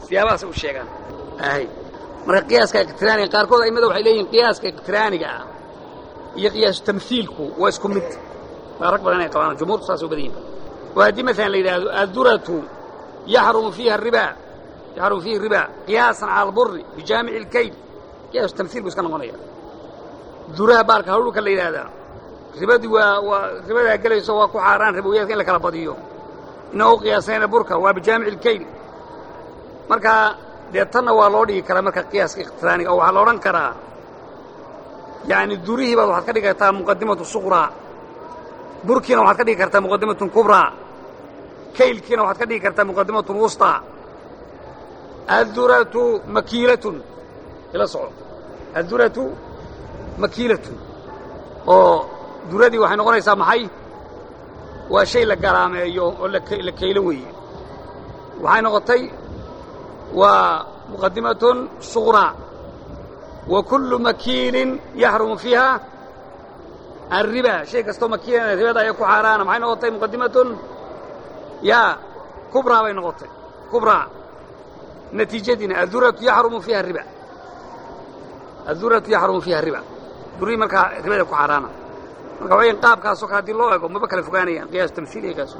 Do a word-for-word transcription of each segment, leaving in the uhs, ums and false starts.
siyaabahaas u sheegaan ahay marka qiyaaska iqtiraaniga qaarkood aymada waxay leeyihiin qiyaaska iqtiraaniga ah iyo qiyaasu tamthiilku waa isku mid waa rag badan ay qabaan jumhuurtu saas u badan yihiin waa haddii maalan la yidhaahdo adduratu yaxrumu fiiha arriba yaxrumu fiihi riba qiyaasan cala alburri bijaamici alkayl qiyaasu tamthiil buu iska noqonaya duraha baalka hawlka la yidhaahdaa ribadii waa waa ribadaa gelayso waa ku xaaraan ribowiyaadka in la kala badiyo inoo u qiyaasayna burka waa bijaamici alkayl marka dee tanna waa loo dhigi karaa marka qiyaaska iqtiraaniga oo waxaa la odhan karaa yani durihii baad waxaad ka dhigi kartaa muqadimatu suqraa burkiina waxaad ka dhigi kartaa muqadimatun kubraa kaylkiina waxaad ka dhigi kartaa muqadimatun wusطaa adduratu makiilatun ila soco adduratu makiilatun oo duradii waxay noqonaysaa maxay waa shay la garaameeyo oo la kaylo weeye waxay noqotay waa muqadimatun suqraa wa kullu makiilin yaxrumu fiiha الربا شيء كستو مكينا ربا دا يكو حارانا maxay noqotay muqaddimatun ya kubra bay noqotay kubra natiijadina aduratu yahrumu fiha الربا aduratu yahrumu fiha الربا duri marka ribada ku xaaraana marka way qaabkaas oo hadii loo eego ma kala fogaanayaan qiyaas tamthiiligaas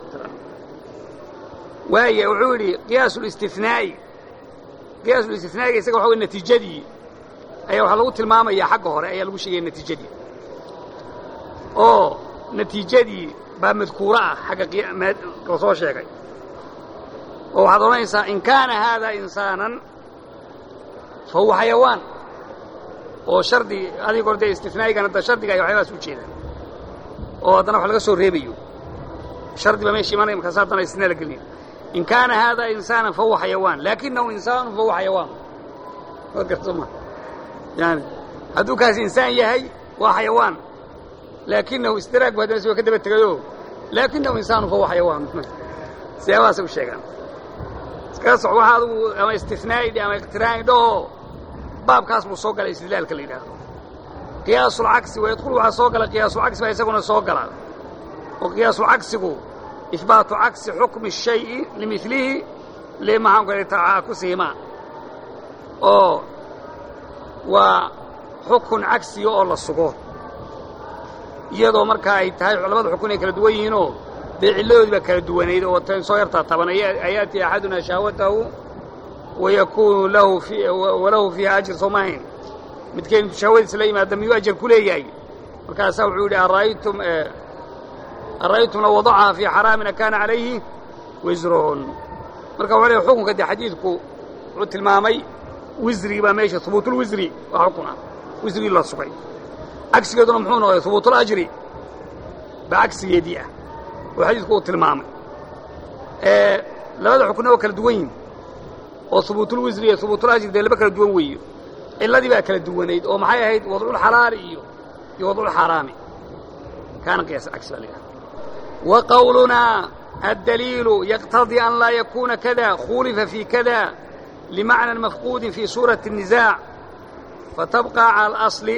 waaya wuxuu yiri qiyaas al-istithnaa'i qiyaas al-istithnaa'i isaga waxa weey natiijadii ayaa waxa lagu tilmaamayaa xagga hore ayaa lagu sheegay natiijadii oo natiijadii baa madkuura ah xagga qiyaas soo sheegay oo waxaad oranaysaa in kaana hada insaanan fa huwa xayawaan oo shardi adiga hore istithnaa'igan hadda shardiga ay waxyaalahaas u jeedaan oo haddana wax laga soo reebayo shardi ba meeshii imanaya markaas haddana istithnaa la gelinayo in kaana hada insaanan fa huwa xayawaan laakinahu insaanu fa huwa xayawaan wagartoma yani hadduu kaas insaan yahay waa xayawaan laakinahu istiraag baa haddana si waa ka daba tegayo laakinahu insaanu fa huwa xayawaan siyaabahaasay u sheegaan iskaga sox waxa adigu ama istithnaa'i ama iqtiraani dhaho baabkaas buu soo galay istidlaalka la yidhaahdo qiyaasulcagsi wayadkhulu waxaa soo gala qiyaasulcagsi baa isaguna soo gala oo qiyaasulcagsigu ihbaatu cagsi xukmi الshayءi limilihi limaxaanku tacaakusihimaa oo waa xukun cagsiga oo la sugo iyadoo markaa ay tahay labada xukun ay kala duwan yihiinoo dee cilladoodii baa kala duwanayd oo tan soo yartaa taban ayaati axaduna shahwatahu ويكون له في وله فيها أجر صومين متكين شهوات سليم هذا ميو أجر كلية وكان سووا لي أرأيتم أرأيتم لو وضعها في حرام كان عليه وزرون مركب عليه حكم كده حديثكم قلت المامي وزري ما ماشي ثبوت الوزري وحكمنا وزري الله سبحانه عكس كده نمحونه ثبوت الأجري بعكس يديه وحديثكم قلت المامي آه لا هذا حكمنا وكل دوين وثبوت الوزرية ثبوت الأجر ده اللي بكرة دوان ويه إلا دي بأكل الدوانيد أو معايا هيد وضعوا الحلال إيو يوضعوا الحرامي كان قياس عكس ذلك وقولنا الدليل يقتضي أن لا يكون كذا خولف في كذا لمعنى مفقود في سورة النزاع فتبقى على الأصل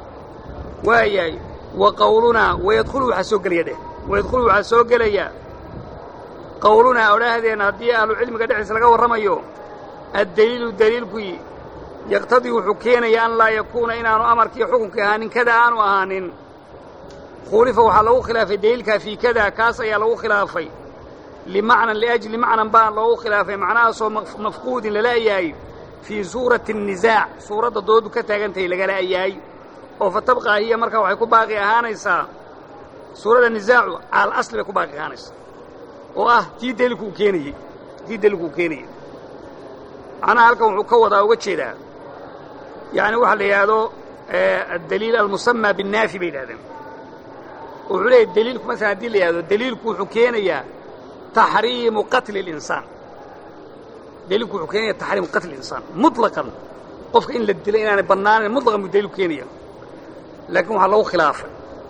وهي وقولنا ويدخلوا حسوق اليده ويدخلوا حسوق اليده قولنا أولا هذه هدي أهل العلم قد أحس لقوا الرميو الدليل الدليل كي يقتضي وحكينا أن لا يكون إن أنا أمر كي حكم كهان كذا أن وهان خولف وحلو خلاف الدليل في كذا كاس يلو خلافي لمعنى لأجل معنى بان لو خلافي معناه صو مفقود للا إياي في سورة النزاع سورة الضد كتاجنتي لقلا إياي وفتبقى هي مركب وحيكون باقي هانيسا سورة النزاع على الأصل يكون باقي هانيسا وآه تي دلكو كيني تي دلكو كيني أنا هلكم وحكوضا وجهدا يعني واحد هذا آه الدليل المسمى بالنافي بين هذا وعليه الدليل مثلا دليل هذا الدليل كو حكينا تحريم قتل الإنسان دليل كو حكينا تحريم قتل الإنسان مطلقا قف إن للدليل يعني بنان مطلقا بالدليل كينيا لكن وحلو خلافه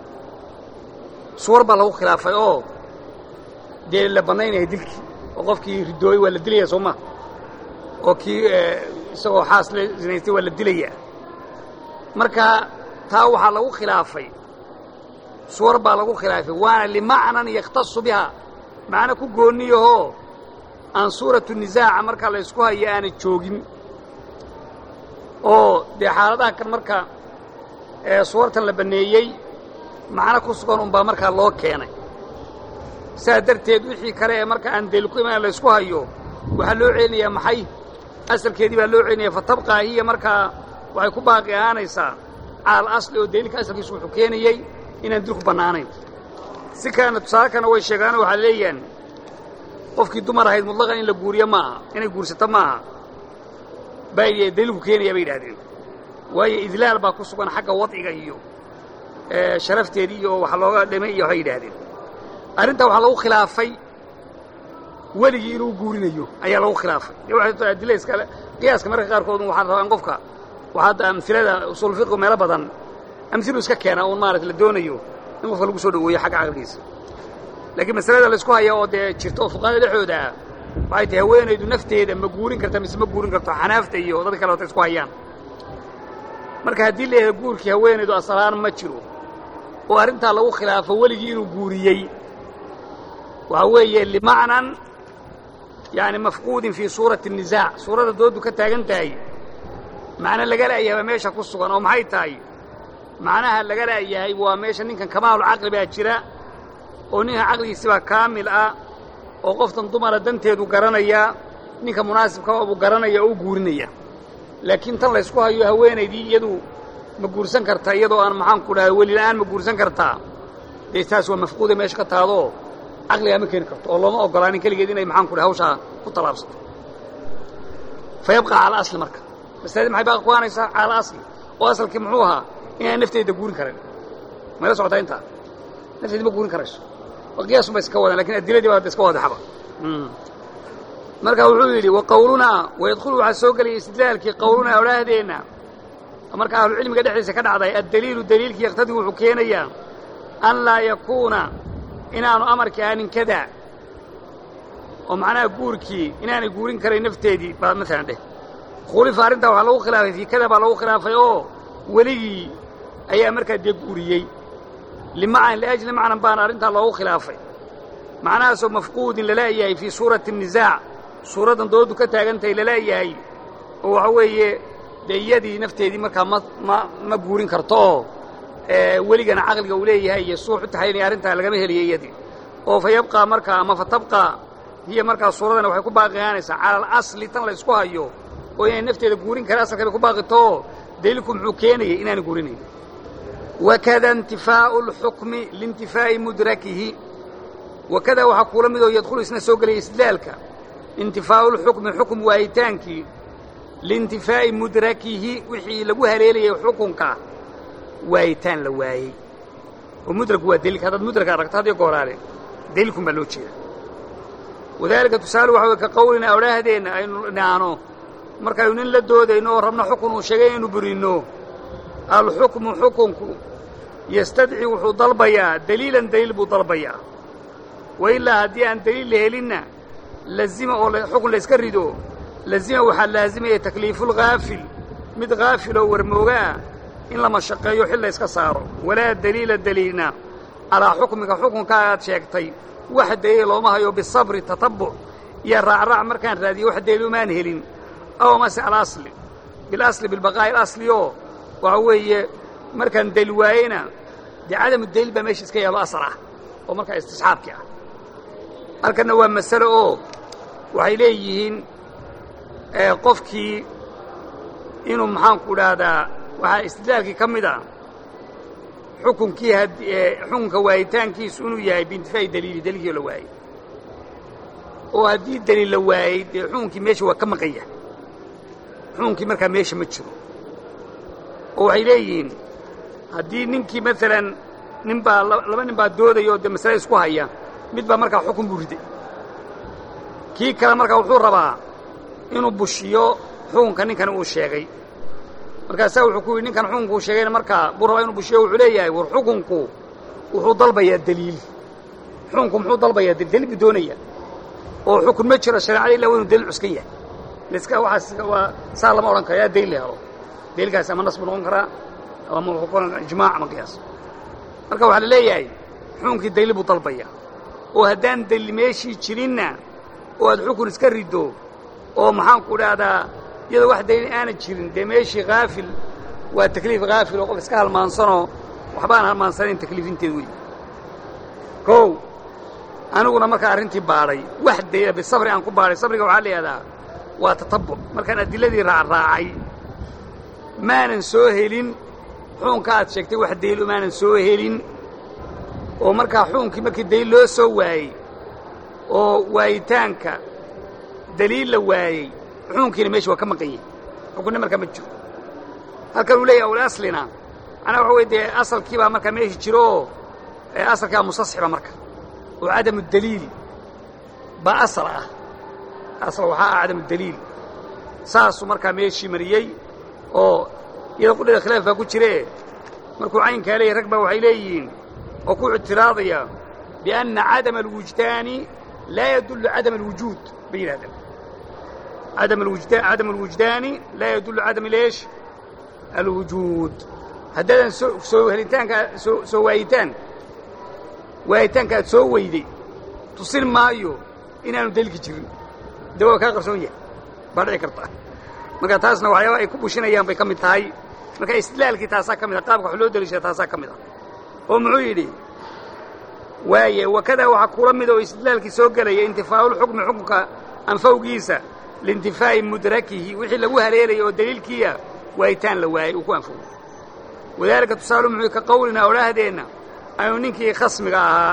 صور بلو خلافه أوه دليل لبنان يدلك وقفكي ردوي ولا دليا سوما وكي سو حاصل زنيتي ولا دليا مركا تا waxa lagu khilaafay suwar baa lagu khilaafay waana li macnan yaqtasu biha macna ku gooniyo aan suuratu nisaaca markaa la ysku hayo aanay joogin oo dee xaaladaha kan marka ee suurtan la banneeyey macno ku sugan unbaa markaa loo keenay saa darteed wixii kale ee marka aan daliil ku imaan la ysku hayo waxaa loo celinayaa maxay asalkeedii baa loo celinaya fatabqaa hiya markaa waxay ku baaqi ahaanaysaa caal asli oo daliilka asalkiisu wuxuu keenayey inaan dilku bannaanayn si kalena tusaale kana way sheegaano waxaa leeyahan qofkii dumar ahayd mutlaqan in la guuriyo ma aha inay guursato ma aha bay daliilku keenaya bay yidhahdeen waayo idlaal baa ku sugan xagga wadciga iyo sharafteedii iyo waxa looga dhimay iyo waxay yidhaahdeen arrintaa waxaa lagu khilaafay weligii inuu guurinayo ayaa lagu khilaafay adila iskale qiyaaska marka qaarkood waxaan rabaa in qofka waxaa hadda amhilada usuul fiqhu meelo badan amhilu iska keena uun maarata la doonayo in qofka lagu soo dhaweeyo xagga caqligiisa laakiin masalada la isku haya oo dee jirta oo fuqaada dhexooda ah waxay tahay haweenaydu nafteeda ma guurin karta mise ma guurin karto xanaafta iyo dadka kale wata isku hayaan marka haddii la yidhahdo guurkii haweenaydu asalaan ma jiro oo arrintaa lagu khilaafo weligii inuu guuriyey waxaa weeye limacnan yani mafquudin fii suurati الnisaac suuradda dooddu ka taagan tahay macno laga la'yahay meesha ku sugan oo maxay tahay macnaha laga la'yahay waa meesha ninkan kamaalulcaqli baa jira oo ninkan caqligiisibaa kaamil ah oo qoftan dumara danteedu garanaya ninka munaasibka buu garanaya oo u guurinaya laakiin tan laysku hayo haweenaydii iyadu ma guursan kartaa iyadoo aan maxaan ku dhahay weli la'aan ma guursan kartaa dee taas waa mafquuda meesha ka taadoo caqligaa ma keeni karto oo looma oggolaanin keligeed inay maxaan ku dhahay hawshaa ku tallaabsato fa yabqa cala asli marka masaladii maxay baaqa ku haanaysaa cala asli oo asalkii muxuu ahaa inaan nafteyda guurin karan mayla socotaa intaa nafteeda ma guurin karayso oo qiyaasun bay iska wadaan lakin adiladii baa iska wadaxaba marka wuxuu yidhi waqawlunaa wayadkhulu waxaa soo gelaya istidlaalkii qawlunaa odhaahdeenna marka ahlucilmiga dhexdiisa ka dhacday addaliilu daliilkii yaqtadii wuxuu keenayaa an laa yakuuna inaanu amarkii aanin kadaa oo macnaha guurkii inaanay guurin karayn nafteedii baa maalan dheh khulifa arrintaa waxaa lagu khilaafay fii kada baa lagu khilaafay oo weligii ayaa markaa dee guuriyey limacan liajli macnan baana arrintaa loogu khilaafay macnahaasoo mafquudin lala'yahay fii suurati الnisaac suuraddan dooddu ka taagantahay lala'yahay oo waxa weeye dee iyadii nafteedii markaa ma ma ma guurin karto oo weligana caqliga uu leeyahay iyo suux u taxaynaya arrintaa lagama heliyo iyadii oo fa yabqaa markaa ama fa tabqaa hiya markaa suuraddana waxay ku baaqi ahaanaysaa cala alasli tan la ysku hayo oo inay nafteeda guurin kara asalka bay ku baaqito oo daliilku muxuu keenayay inaanay guurinayn wakada intifaa'u اlxukmi liintifaa'i mudrakihi wakada waxaa kuula midoo yadkhulu isna soo gelaya istidlaalka intifaa'u اlxukmi xukum waayitaankii liintifaa'i mudrakihi wixii lagu haleelayay xukunka waayitaan la waayey oo mudraku waa daliilka haddaad mudraka aragto had iyo gooraale daliilkun baa loo jeeda wadaalika tusaale waxa way ka qawlina odhaahdeenna aynu dhaano markaynu nin la doodayno oo rabno xukun uu sheegay inaynu burinno alxukmu xukunku yastadci wuxuu dalbayaa daliilan daliil buu dalbayaa wa ilaa haddii aan daliil la helinna lazima oo xukun layska rido lazima waxaa laazimaya takliifulghaafil mid haafil oo warmoogaa in la mashaqeeyo xil layska saaro walaa daliila daliilna calaa xukmiga xukunkaa aad sheegtay wax daliila looma hayo bisabri tatabbuc iyo raacraac markaan raadiyo wax daliil umaan helin aw mase alasli bilasli bilbaqaa'i alasli oo waxa weeye markaan daliil waayena dee cadamu daliil baa meesha iska yaalo asal ah oo markaa istisxaabkii ah halkanna waa masale oo waxay leeyihiin qofkii inuu maxaanku dhahdaa waxaa istidlaalkii ka mid a xukunkii xukunka waayitaankiisu inuu yahay biintifaa'i daliili daliilkii la waayey oo haddii daliil la waayey dee xukunkii meesha waa ka maqan yahay xukunkii markaa meesha ma jiro oo waxay leeyihiin haddii ninkii maalan nin baa laba nin baa doodaya oo dee masale isku haya mid baa markaa xukun buu riday kii kale markaa wuxuu rabaa inuu bushiyo xukunka ninkani uu sheegay markaasaa wuxuu ku yidhi ninkan xukunku uu sheegayna markaa buu rabaa inuu bushiyo wuxuu leeyahay war xukunku wuxuu dalbayaa daliil xukunku muxuu dalbayaa daliil buu doonaya oo xukun ma jiro shareecada ilaa waa inuu daliil cuskan yahay liska waxaas waa saa lama odhan kara yaa daliil la helo daliilkaas ama nas buu noqon karaa ama ijmaac ama qiyaas marka waxaa la leeyahay xukunkii daliil buu dalbaya oo haddaan daliil meeshii jirinna oo aad xukun iska riddo oo maxaan ku dhahdaa iyadoo wax daliil aanan jirin dee meeshii haafil waa takliif haafil oo qof iska halmaansanoo waxbaan halmaansanayn takliifinteed wey kow aniguna markaa arrintii baadhay wax daliila bisabri aan ku baadhay sabriga waxaa la yidhahdaa waa tatabbuc markaan adiladii raacraacay maanan soo helin xukunka aad sheegtay wax daliil maanan soo helin oo markaa xukunkii markii daliil loo soo waayey oo waayitaanka daliil la waayey xukunkiina meesha waa ka maqan yahay xukunna markaa ma jiro halkan uu leeyahay awal aslina macnaha waxa weye dee asalkii baa markaa meesha jiro oo asalkaa mustasxiba marka oo cadamu daliil baa asal ah asal waxaa ah cadamu daliil saasuu markaa meeshii mariyey oo iyada qudhada khilaaf baa ku jiree markuu caynkaa leeyahy rag baa waxay leeyihiin oo ku ictiraadaya bianna cadama alwujdaani laa yadullu cadama alwujuud bay yidhahdeen cadam alwujdaani laa yadullu cadam leesh alwujuud haddaadan soo helitaanka soo waayitaan waayitaanka aad soo weyday tusin maayo inaanu daliilka jirin de waa kaa qarsoon yahay baa dhici karta marka taasna waxyaaba ay ku bushinayaan bay ka mid tahay marka istidlaalkii taasaa ka mid ah qaabka wax loo daliishada taasaa ka mid ah oo muxuu yidhi waaye wakadaa waxaa kula mid oo istidlaalkii soo gelaya intifaa'ulxukmi xukunka anfawgiisa liintifaa'i mudrakihi wixii lagu haleelaya oo daliilkiiya waayitaan la waayey uu ku anfoway wadaalika tusaalu muxuu ka qawlinaa odhaahdeenna aynu ninkii khasmiga ahaa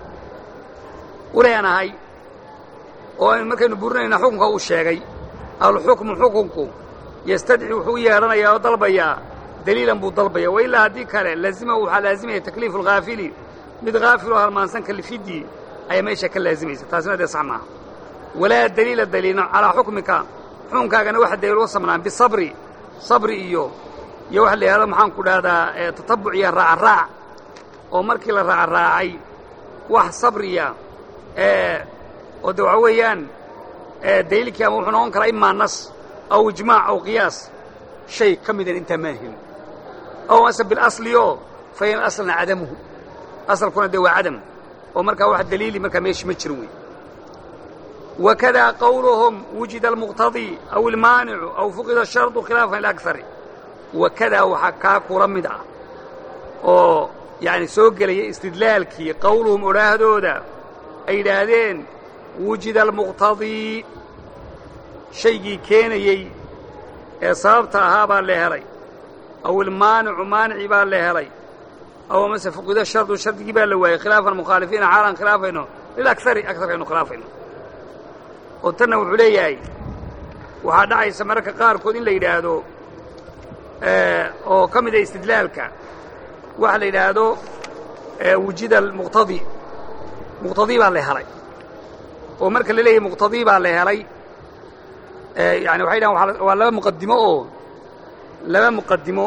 u leenahay oo aynu markaynu burinayna xukunka uu sheegay alxukmu xukunku yastadci wuxuu u yeedhanayaa oo dalbayaa daliilan buu dalbaya wa ilaa haddii kale laazimahu waxaa laazimaya takliifu alghaafili mid haafiloo halmaansan kalifiddii ayaa meesha ka laazimaysa taasina dee sax maaha walaa daliila daliilna calaa xukmika xukunkaagana waxa daliil uga samnaan bisabri sabri iyo iyo waxa la yidhahdo maxaan ku dhahdaa tatabbuc iyo raacraac oo markii la raacraacay wax sabriya oo de waxa weeyaan daliilkii ama wuxuu noqon karaa imaa nas aw ijmaac aw qiyaas shay ka midan intaa maan helin aw ase bilasliyo fa in aslna cadamuhu asalkuna dee waa cadam oo markaa wax daliili markaa meeshi ma jirin wey wakadaa qawluhum wujida almuqtadii aw ilmaanicu aw fuqida ashardu khilaafan ilakari wakadaa waxaa kaa kula mid ah oo yacni soo gelaya istidlaalkii qawluhum odhaahdooda ay yidhaahdeen wujida almuqtadii shaygii keenayey ee sababta ahaa baa la helay aw ilmaanicu maanicii baa la helay aw amase fuqida shardu shardigii baa la waayey khilaafan mukhaalifiina xaalaan khilaafayno lilakari akarkaynu khilaafayno oo tanna wuxuu leeyahay waxaa dhacaysa mararka qaarkood in la yidhaahdo oo ka mida istidlaalka waxa la yidhaahdo wujida almuqtadii muqtadii baa la helay oo marka la leeyahay muqtadii baa la helay yani waxay dhahan waa laba muqadimo oo laba muqadimo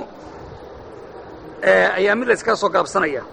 ayaa mid la iskaga soo gaabsanaya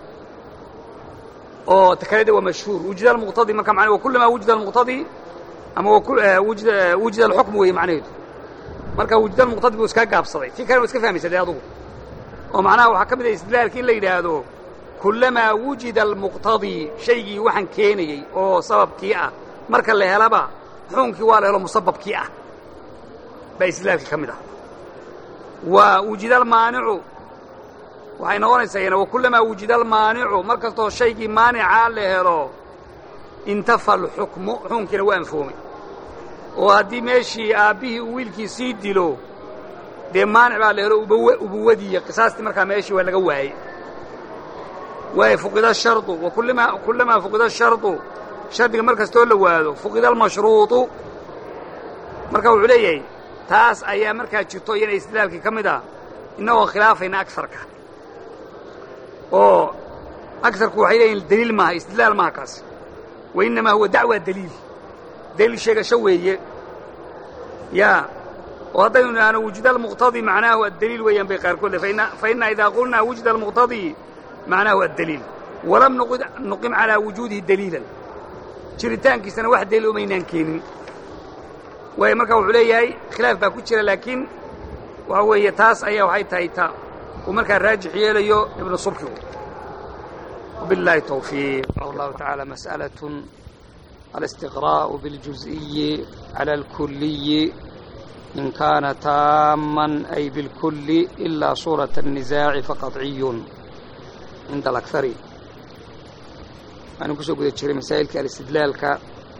oo takaleda waa mashhuur wujida almuqtadii marka macnaheedu waa kullamaa wujida almuqtadii ama wujida wujida alxukm weeye macnaheedu marka wujida almuqtadii buu iskaga gaabsaday tii kale waa iska fahmaysa dee adugu oo macnaha waxaa ka mid ah istidlaalkii in la yidhaahdo kullamaa wujida almuqtadii shaygii waxaan keenayey oo sababkii ah marka la helaba xukunkii waa la helo musababkii ah baa istidlaalkii ka mid ah waa wujida almaanicu waxay noqonaysaa yana wakullamaa wujida almaanicu mar kastoo shaygii maanicaa la helo intafa alxukmu xukunkiina waa anfoomay oo haddii meeshii aabbihii uu wiilkii sii dilo dee maanic baa la helo ubuwadiiyo qisaastii markaa meeshii waa laga waayey waay fuqida shardu wakullamaa kullamaa fuqida shardu shardiga mar kastoo la waado fuqida almashruuطu marka wuxuu leeyahay taas ayaa markaa jirto iyana istidlaalkii ka mid ah innagoo khilaafayna agarka oo agarku waxay leeyihin daliil maaha istidlaal maaha kaasi wa innamaa huwa dacwa daliil daliil sheegasho weeye yaa oo haddaynu idhaahno wujida almuqtadii macnaahu addaliil weeyaan bay qaarkood fa inna idaa qulnaa wujida almuqtadii macnaahu addaliil walam nuqim calaa wujuudihi daliilan jiritaankiisana wax daliil umaynaan keenin waayo markaa wuxuu leeyahay khilaaf baa ku jira laakiin waxa weeye taas ayaa waxay tahay ta uu markaa raajix yeelayo ibnu subki wabilaahi tawfiiq allahu tacaala mas'alatun الاستقراء بالجزئي على الكلي إن كان تاما أي بالكل إلا صورة النزاع فقطعي عند الأكثر. أنا كسو قد تشري مسائل الاستدلال كا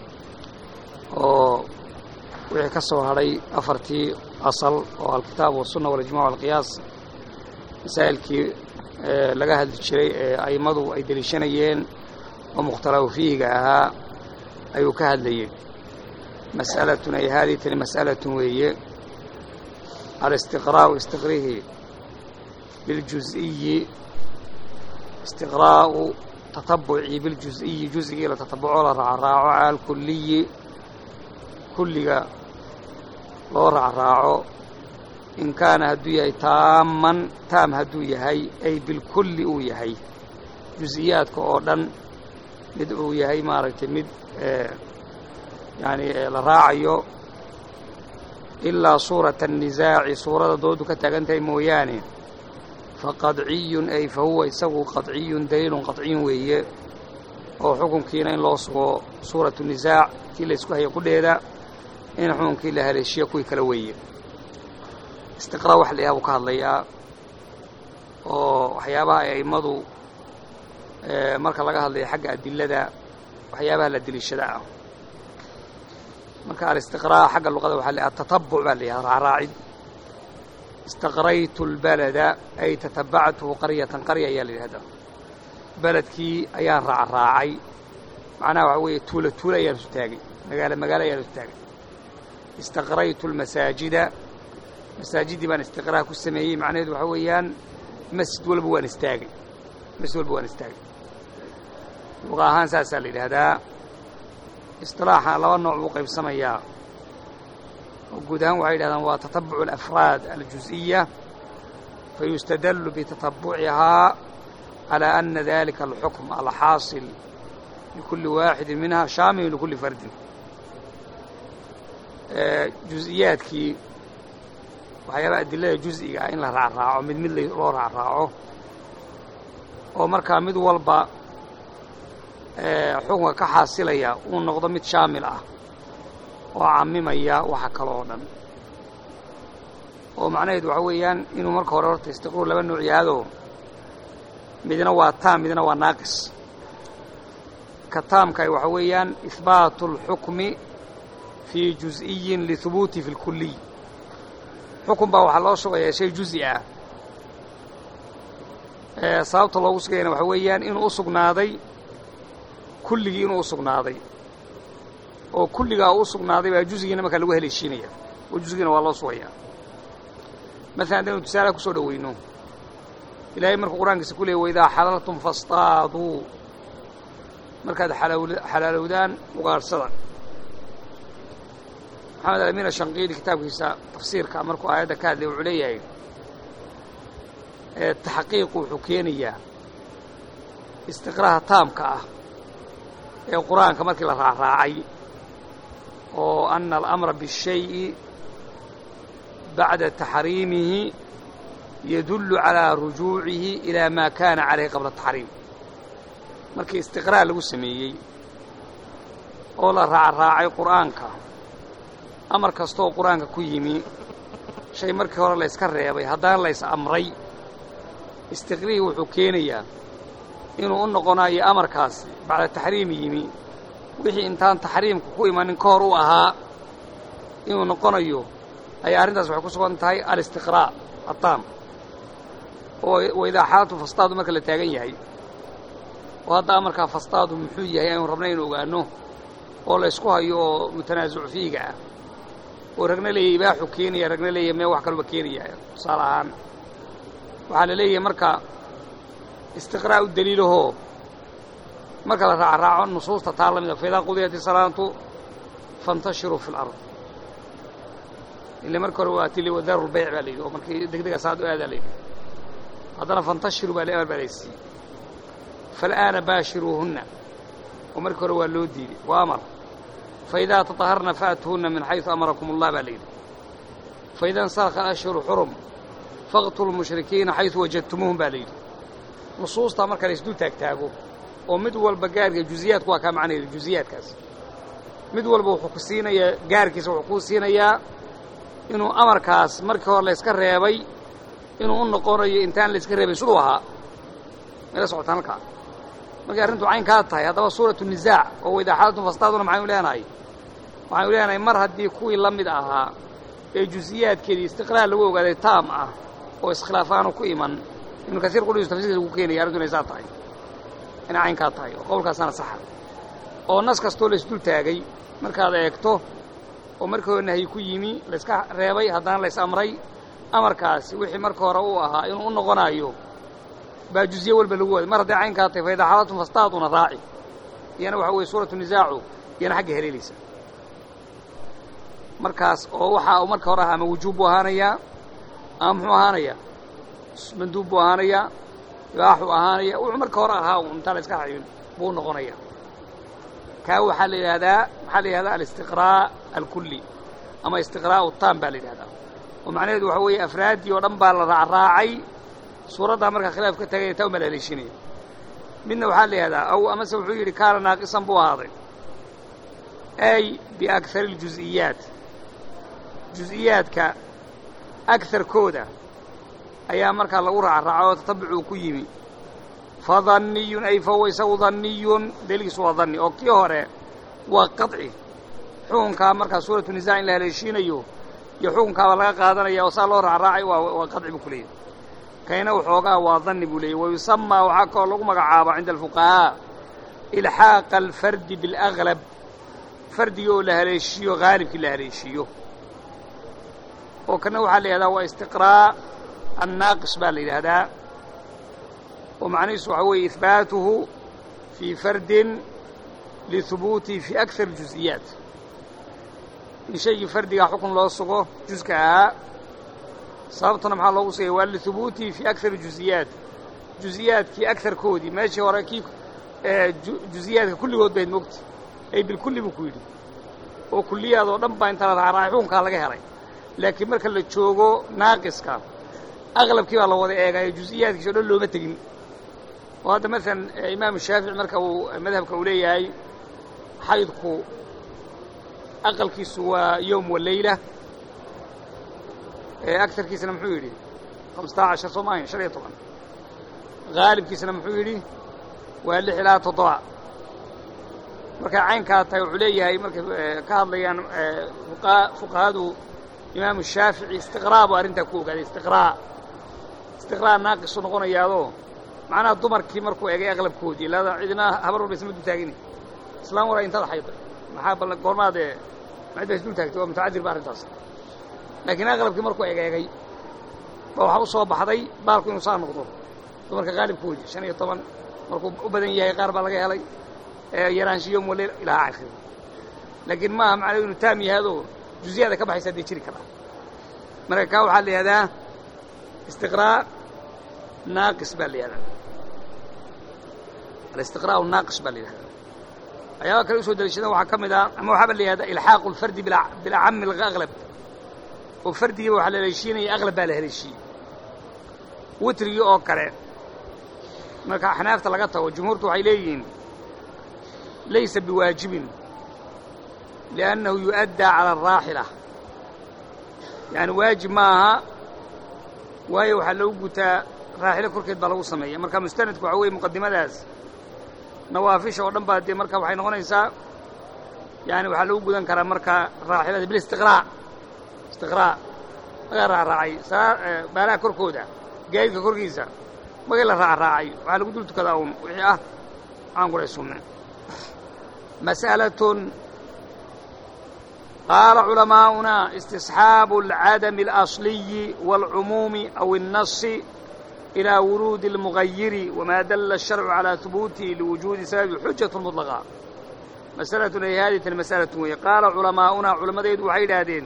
ويكسو هذي أفرتي أصل والكتاب والسنة والإجماع والقياس مسائل كي لقاها تشري أي مضو أي دليشانيين ومختلف فيه جاها أي كهل ليه مسألة أي هذه تاني مسألة وهي الاستقراء استقريه بالجزئي استقراء تطبعي بالجزئي جزئي لتطبعه لرعراعه على الكلي كلها لرعراعه إن كان هدوية تاما تام هدوية هي أي بالكل أوية هي جزئيات كأوردن مدعو يهي ماركت مد آه يعني لراعيو إلا صورة النزاع صورة دودو كتاقنتي موياني فقطعي أي فهو يسوي قطعي دليل قطعي وهي أو حكم كينا إن لوصو صورة النزاع كيلا يسكوها يقول هذا إن حكم كيلا هالشيء كوي كلوية استقراء وحليها وكهالليها وحيابها أي مضو آه مركا لقاها اللي حق الدلة وحيابها للدليشة marka الاستقراء حق اللغة وحل التتبع بالها راعي استقريت البلد أي تتبعته قرية قرية يلي هذا بلدكي أيان راع راعي معناه هو تولة تولة يرستاجي مقالة مقالة يرستاجي استقريت المساجد مساجد بان استقراء كالسمائي معناه وحويان مسجد والبوان استاجي مسجد والبوان استاجي لغة هانسا لي هذا اصطلاحا لو النوع وقف سميا وجودان وعيد هذا هو تتبع الأفراد الجزئية فيستدل بتتبعها على أن ذلك الحكم الحاصل لكل واحد منها شامل لكل فرد جزئيات كي وحيابا أدلة جزئية إن لا رعراعه من من لا رعراعه ومركا مد والبا حكمka ka xaasilaya uu noqdo mid shaamil ah oo caamimaya waxa kale oo dhan oo macnaheedu waxa weeyaan inuu marka hore horta istiqraar laba nooc yaado midna waa taam midna waa naaqis ka taamka waxa weeyaan ithbaatu al-hukmi fi juz'iyyin li thubuti fi al-kulli hukm baa waxa loo sugaya shay juz'i ah ee sababta loogu sugayna waxa weeyaan inuu u sugnaaday kulligii inuu sugnaaday oo kulliga uu sugnaaday baa juz'igina marka lagu heleeshinaya oo juz'igina waa loo sugayaa مثلا دين تسالك سو دوينو ilaahay markuu quraankiisa ku leeyahay wayda halaltum fastaadu markaad xalaalowdaan uqaarsada maxamed al-amin ash-shanqidi kitaabkiisa tafsiirka markuu aayada ka hadlay uu leeyahay ee taxqiiq wuxuu keenayaa istiqraaha taamka ah ee quraanka markii la raacay oo anna al-amra bi-shay'i ba'da tahrimihi يدل على رجوعه إلى ما كان عليه قبل التحريم markii istiqraa lagu sameeyay oo la raacay quraanka amar kasto quraanka ku yimi shay markii hore la iska reebay haddana la is amray istiqrii wuxuu keenayaa inuu u noqonayo amarkaas bacda tahriim yimi wixii intaan tahriimku ku imanin ka hor u ahaa inuu noqonayo ay arintaas waxay ku sugan tahay al-istiqraa at-taam وإذا حالته فاصطادوا ما كلا تاجن يهي وهذا أمر كان فاصطادوا محيي يعني ربنا وقالناه والله يسقوها يو متنازع فيه جا ورجنا لي يباحوا كيني رجنا لي ما وحكوا بكيني يعني صراحة وعلى لي مركا استقراء الدليل هو مركا راع راع النصوص تتعلم فإذا قضيت الصلاة فانتشروا في الأرض اللي مركا رواتي اللي وذروا البيع عليه ومركا دق دق صادوا هذا ليه هذا فانتشروا بالأمر باليسي فالآن باشروهن ومركروا اللودي وأمر فإذا تطهرن فأتوهن من حيث أمركم الله بالليل فإذا انسلخ الأشهر حرم فاقتلوا المشركين حيث وجدتموهم بالليل نصوص تامر كان يسدو تاكتاقو ومدوا البقار جزئيات كوا كام عني الجزئيات كاس mid walba wuxuu ku siinayaa gaarkiisa wuxuu ku siinayaa inuu amarkaas markii hore la iska reebay inuu u noqonayo intaan la iska reebin siduu ahaa meel socotaan halkaa markay arrintu caynkaa tahay haddaba suuratu nisaac oo waydaa xaalatun fastaaduna maxaynu leenahay waxaynu leenahay mar haddii kuwii la mid ahaa ee jusiyaadkeedii istiqlaal lagu ogaaday taam ah oo iskhilaafaanu ku iman ibnu kasiir qudhiisu tafsiirkiisa ku keenaya arrintu inay saa tahay inay caynkaa tahay oo qowlkaasaana saxa oo nas kastoo la isdul taagay markaad eegto oo markii hore nahyi ku yimi la iska reebay haddana la is amray amarkaasi wixii marka hore uu ahaa inuu u noqonaayo baa juziye walba lagu waaday mar hadday caynkaa tahay fa idaa xaalatun fastaaduna raaci iyana waxa weeye suuratu nisaacu iyana xagga heleelaysa markaas oo waxa uu marka hore ahaa ama wujuub buu ahaanayaa ama muxuu ahaanayaa manduub buu ahaanayaa ibaaxuu ahaanaya wuxuu marka hore ahaa un intaan la iska xaymin buu noqonaya kaa waxaa la yidhahdaa waxaa la yidhahdaa alistiqraa' alkulli ama istiqraa'u taam baa la yidhahdaa oo macnaheedu waxa weeye afraaddii oo dhan baa la raacraacay suuraddaa markaa khilaaf ka tagay taa uma la haleeshinaya midna waxaa la yidhahdaa aw amase wuxuu yidhi kaana naaqisan buu ahaaday ay biakari اljuz'iyaat juz'iyaadka akarkooda ayaa markaa lagu raacraaco oo tatabucuu ku yimi fadanniyun ay fahuwa isagu danniyun daliilkiisu waa danni oo kii hore waa qaطci xukunkaa markaa suuratu nisaa in la haleeshiinayo iyo xukunkaaba laga qaadanaya oo saa loo raacraacay waa qaطci buu ku leeyahy kayna waxoogaa waa danni buu leeyahy wayusamaa waxaa kaloo lagu magacaaba cinda alfuqahaa ilxaaqa alfardi biاlأglab fardiga oo la haleeshiiyo haalibkii la haleeshiiyo oo kana waxaa la yidhahdaa waa istiqraa' annaaqis baa la yidhaahdaa oo macnihiisu waxaa weeye ihbaatuhu fii fardin lihubuutihi fii akar juز'iyaat in shaygii fardigaa xukun loo sugo juska ahaa sababtuna maxaa loogu sugaya waa lihubuutihi fii akari juز'iyaat juز'iyaadkii akarkoodii meeshii hore kii juز'iyaadka kulligood bayd mogta ay bilkulli buu ku yidhi oo kulliyaad oo dhan baa inta la raacraacay xukunkaa laga helay laakiin marka la joogo naaqiska aqlabkii baa la wada eegaayo juز'iyaadkiisa o dhan looma tegin oo hadda maalan imaamu shaafici marka uu madhabka uu leeyahay xaydku aqalkiisu waa yowm waleyla agarkiisana muxuu yidhi hamsata cashar soo maahayn shan iyo toban haalibkiisana muxuu yidhi waa lix ilaa toddoba markay caynkaa tahay wuxuu leeyahay markay ka hadlayaan fuqahadu imaamu shaafici istiqraa' buu arrintaa ku ogaaday istiqraa' istiqraa' naaqisu noqonayaadoo macnaha dumarkii markuu egay aqlabkoodii ilaa cidina habar walba isma dul taagini islaan waraa intaad xayday maxaa bal goormaadee macid baa isdul taagtay waa mutacadir ba arrintaas laakiin aqlabkii markuu egeegay ba waxaa u soo baxday baalku inuu saa noqdo dumarka haalibkoodii shan iyo toban markuu u badan yahay qaar baa laga helay yaraanshiyo waleyl ilaa aakhiri laakiin maaha macnaheedu inuu taam yahaadoo juز'iyaada ka baxaysa haddee jiri karaa marka kaa waxaa la yidhahdaa istiqraa' naaqis baa la yidhahdaa alistiqraa'u naaqis baa la yidhahdaa waxyaaba kale usoo daliishadaan waxaa ka mid ah ama waxaaba la yidhahdaa ilxaaqu اlfardi bilacami اlأglab oo fardigiiba waxaa la haleeshiinaya aqlab baa la haleeshiiyey witrigii oo kale marka axnaafta laga tago jumhuurtu waxay leeyihiin laysa biwaajibin liannahu yu'addaa cala alraaxila yaani waajib ma aha waayo waxaa lagu gutaa raaxilo korkeed baa lagu sameeya marka mustanadku waxaa weeye muqadimadaas nawaafisha oo dhan baa dee marka waxay noqonaysaa yaani waxaa lagu gudan karaa marka raaxilada bilistiqraa' istiqraa' magaa raacraacay baalaha korkooda gaadidka korkiisa magay la raacraacay waxaa lagu dul tukadaa uun wixii ah aan kuray sunne mas'alatun qaala culamaa'unaa istisxaabu alcadami alasliyi waalcumuumi aw الnasi ilaa wuruudi اlmugayiri wamaa dalla الsharcu calaa hubuutihi liwujuudi sababi xujaة muطlaqa masalatun ay haadihi tan mas'alatun weeye qaala culamaa'unaa culammadaydu waxay yidhaahdeen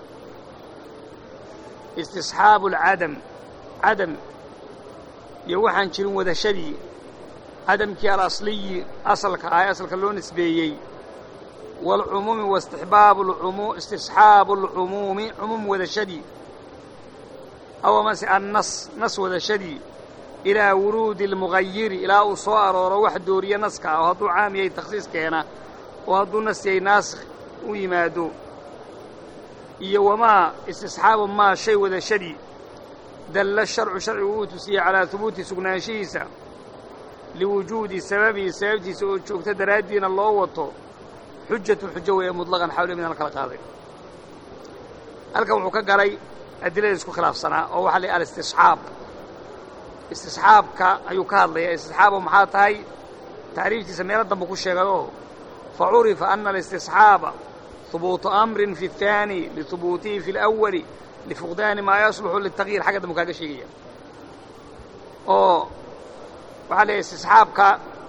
istisxaabu alcadam cadam iyo waxaan jirin wadashadii cadamkii alasliyi asalka ah ee asalka loo nisbeeyey waalcumuumi waistixbaabu istisxaabu alcumuumi cumuum wadashadii aw amase annas nas wadashadii ilaa wuruudi almugayiri ilaa uu soo arooro wax dooriye naska ah oo hadduu caam yahay takhsiis keena oo hadduu nas yahay naasikh u yimaado iyo wamaa istisxaabu maa shay wadashadii dalla sharcu sharcigu uu tusiyey calaa hubuuti sugnaanshihiisa liwujuudi sababihi sababtiisa oo joogta daraaddiina loo wato xujatu xujo weeye mutlaqan xawle midaan la kala qaaday halkan wuxuu ka galay adilada isku khilaafsanaa oo waxaa la yidhi alistisxaab istisxaabka ayuu ka hadlayaa istisxaabu maxaa tahay tacriiftiisa meelo dambe ku sheegayoo fa curifa ana alistisxaaba hubuutu amrin fi الثaani lihubuutihi fi اlأwali lifuqdaani maa yasluxu litagyiir xagga dambu kaaga sheegaya oo waxaa la yidhi istisxaabka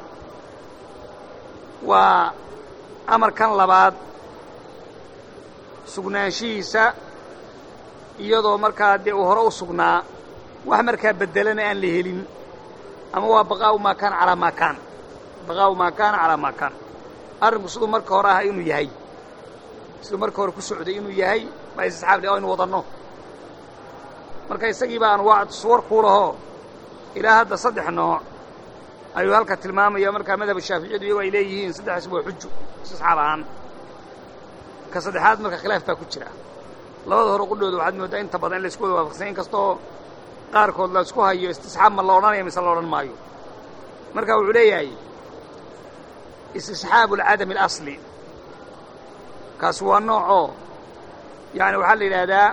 waa amarkan labaad sugnaanshihiisa iyadoo markaa dee uu hore u sugnaa wax markaa beddelana aan la helin ama waa baqaa'u maa kaana calaa maa kaan baqaa'u maa kaana calaa maa kaan arrinku siduu marka hore ahaa inuu yahay siduu marka hore ku socday inuu yahay baa istisxaab le oo aynu wadanno marka isagii baa anwaac suwar kuu lahoo ilaa hadda saddex nooc ayuu halka tilmaamaya markaa madhab shaaficiyadu iyago ay leeyihiin saddexdaas waa xujo istisxaab ahaan ka saddexaad marka khilaaf baa ku jira labada hore qudhooda waxaad mooddaa inta badan in la isku wada waafaqsan in kastoo qaarkood la isku hayo istisxaab ma la odhanaya mise la odhan maayo marka wuxuu leeyahay istisxaabu alcadami alasli kaas waa noocoo yaani waxaa la yidhaahdaa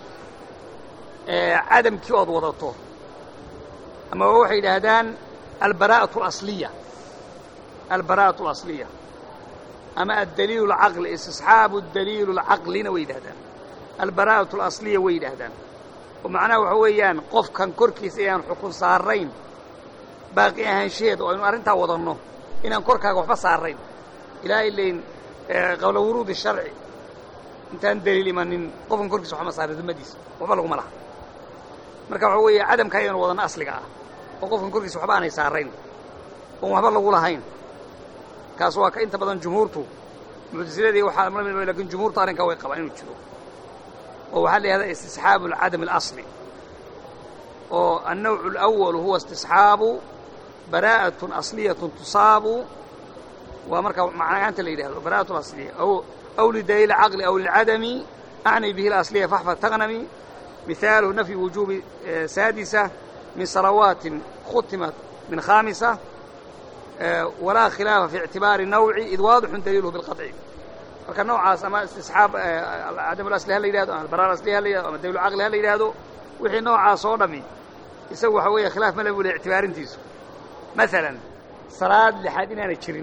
cadamkii ood wadato ama waxay yidhaahdaan albaraa'atu alasliya albaraa'atu alasliya ama addaliilu alcaqli istisxaabu daliilu alcaqlina way yidhahdaan albaraa'atu alasliya way yidhaahdaan oo macnaha waxa weeyaan qofkan korkiisa inaan xukun saarayn baaqi ahaanshaheeda oo aynu arrintaa wadanno inaan korkaaga waxba saarayn ilaa ilayn qabla wuruudi sharci intaan daliil imanin qofkan korkiisa waxba ma saarin dimadiisa waxba laguma laha marka waxa weeye cadamka ayaynu wadanno asliga ah oo qofkan korkiisa waxba aanay saarayn oon waxba lagu lahayn kaas waa ka inta badan jumhuurtu muctasiladii waxaa la mid lakin jumhuurtu arrinkaa way qabaan inuu jiro oo waxaa la yidhahdaa istisxaabu alcadam alasli oo annawcu alأwalu huwa istisxaabu baraa'atun asliyatun tusaabu waa markaa macnayaanta la yidhahdo baraa'atu asliya aw lidaliil caqli aw lilcadami acni bihi alasliya faxfad taqnami mihaaluhu nafyi wujuubi saadisa min salawaatin khutimat min khaamisa walaa khilaafa fi ictibaari nawci id waadixun daliiluhu bilqaطci marka noocaas ama istisxaab cadam alasli ha la yidhahdo ama albaraar asli ha la yidhahdo ama daliilu caqli ha la yidhaahdo wixii noocaas oo dhami isagu waxa weeye khilaaf ma le buu le ictibaarintiisu maalan salaad lixaad inaana jirin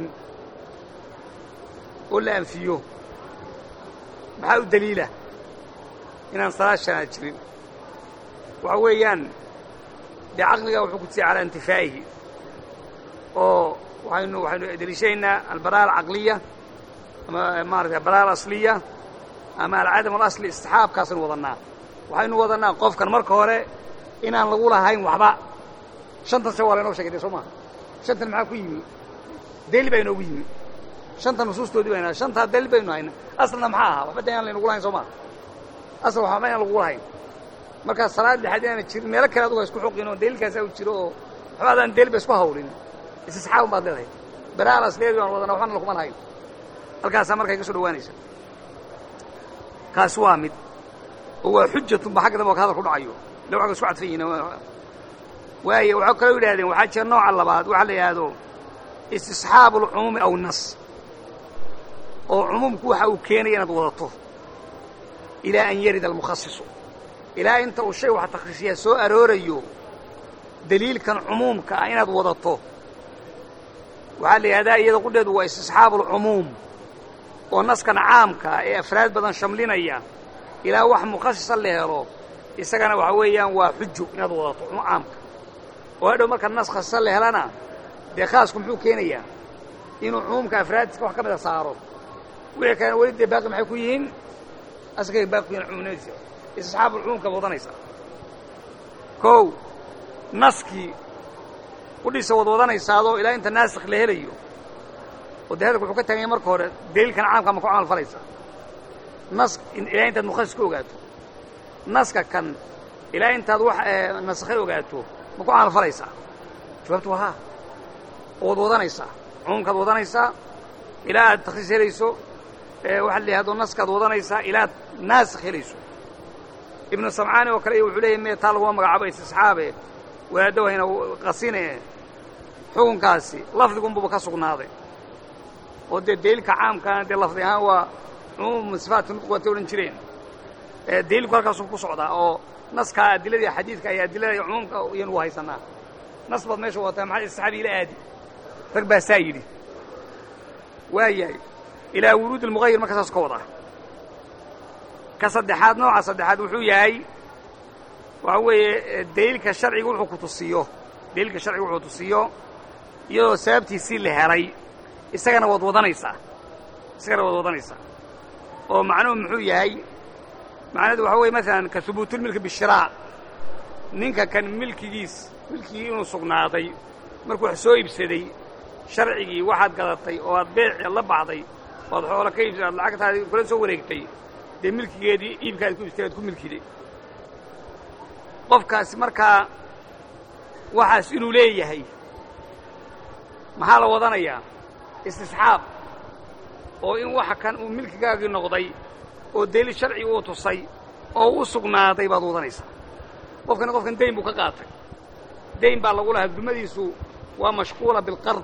oo la anfiyo maxaa u daliila inaan salaad shanaad jirin waxa weeyaan dee caqligaa wuxuu ku tusiyay calaa intifaa'ihi oo waxaynu waxaynu deliishanaynaa albaraar alcaqliya ama maaragtay albaraar asliya ama alcadam alasli istixaabkaasaynu wadannaa waxaynu wadannaa qofkan marka hore inaan lagu lahayn waxba shantan se waa laynoo sheegay soo maha shantan maxaa ku yimi daliil baa inoogu yimi shantan nusuustoodii bayna shantaa daliil baynu hayna aslna maxaa ahaa waxba de aan laynagu lahayn soo maha asal waxba inaan lagu lahayn markaa salaad lixaad inaana jirin meelo kale adugu ha isku xoqin oo daliilkaasaa u jiro oo waxba adaan daliil ba isku hawlin istisxaabun baad leedahay baraar asliyeedii baan wadana waxbana lakuma lahayn halkaasaa markay ka soo dhawaanaysa kaas waa mid oo waa xujatun ba xagga dambe ka hadal ku dhacayo ila waxga isku cadfan yihin waaye waxaa kaloo yidhahdeen waxaa jira nooca labaad waxaa la yidhaahdo istisxaabu alcumuumi aw nas oo cumuumku waxa uu keenaya inaad wadato ilaa an yarida almukhasisu ilaa inta uu shay wax takhsiisiyaa soo aroorayo daliilkan cumuumka ah inaad wadato waxaa la yidhahdaa iyada qudheedu waa istisxaabu alcumuum oo naskan caamka ee afraad badan shamlinaya ilaa wax mukhasisa la helo isagana waxa weeyaan waa xujo inaad wadato caamka oo hadhow marka nas khasisa la helana dee khaasku muxuu keenayaa inuu cumuumka afraadiska wax ka mida saaro wixii kalena weli dee baaqi maxay ku yihiin askay baaqi ku yihin cumuumnadiisa istisxaabu alcumuumkaad wadanaysaa kow naskii qudhiisa wad wadanaysaadoo ilaa inta naasikh la helayo oo dee hadalku wuxuu ka tagan yahay marka hore daliilkan caamka ma ku camal falaysa nas ilaa intaad mukhasis ka ogaato naska kan ilaa intaad wax naskhay ogaato ma ku camal falaysaa jawaabtu waa haa oo wad wadanaysaa cumuumkaad wadanaysaa ilaa aad takhsiis helayso waxaa la yidhahdo naskaad wadanaysaa ilaad naasikh helayso ibnu samcaani oo kale wuxuu leeyahy mee taa laguma magacaabo istisxaabe wadaaddo hayna qasine xukunkaasi lafdigunbuba ka sugnaaday oo dee daliilka caamkaana dee lafdi ahaan waa cumuumu sifaati nutq waatay odhan jireen daliilku halkaasuu ku socdaa oo naskaa adiladii xadiidka iyo adilada iyo cumuumka iyanu u haysanaa nas baad meesha wataa maxaa istisxaabi ila aadi rag baa saa yidhi waayahay ilaa wuruud almughayir marka saas ka wadaa ka saddexaad nooca saddexaad wuxuu yahay waxa weeye daliilka sharciga wuxuu ku tusiyo daliilka sharciga wuxuu tusiyo iyadoo sababtiisii la helay isagana waad wadanaysaa isagana waad wadanaysaa oo macnuhu muxuu yahay macnaheedu waxa weeye maalan ka hubuutulmilki bishiraa ninka kan milkigiis milkigii inuu sugnaaday markuu wax soo iibsaday sharcigii waxaad gadatay oo aad beeci la baxday oad xoola ka iibsay aad lacagtaadii kula soo wareegtay dee milkigeedii iibkaadi ku iibsatay aad ku milkiday qofkaasi markaa waxaas inuu leeyahay maxaa la wadanayaa istisxaab oo in waxa kan uu milkigaagii noqday oo daliil sharci uu tusay oo u sugnaaday baad wadanaysaa qofkani qofkan dayn buu ka qaatay dayn baa lagu lahaa dumadiisu waa mashquula bilqard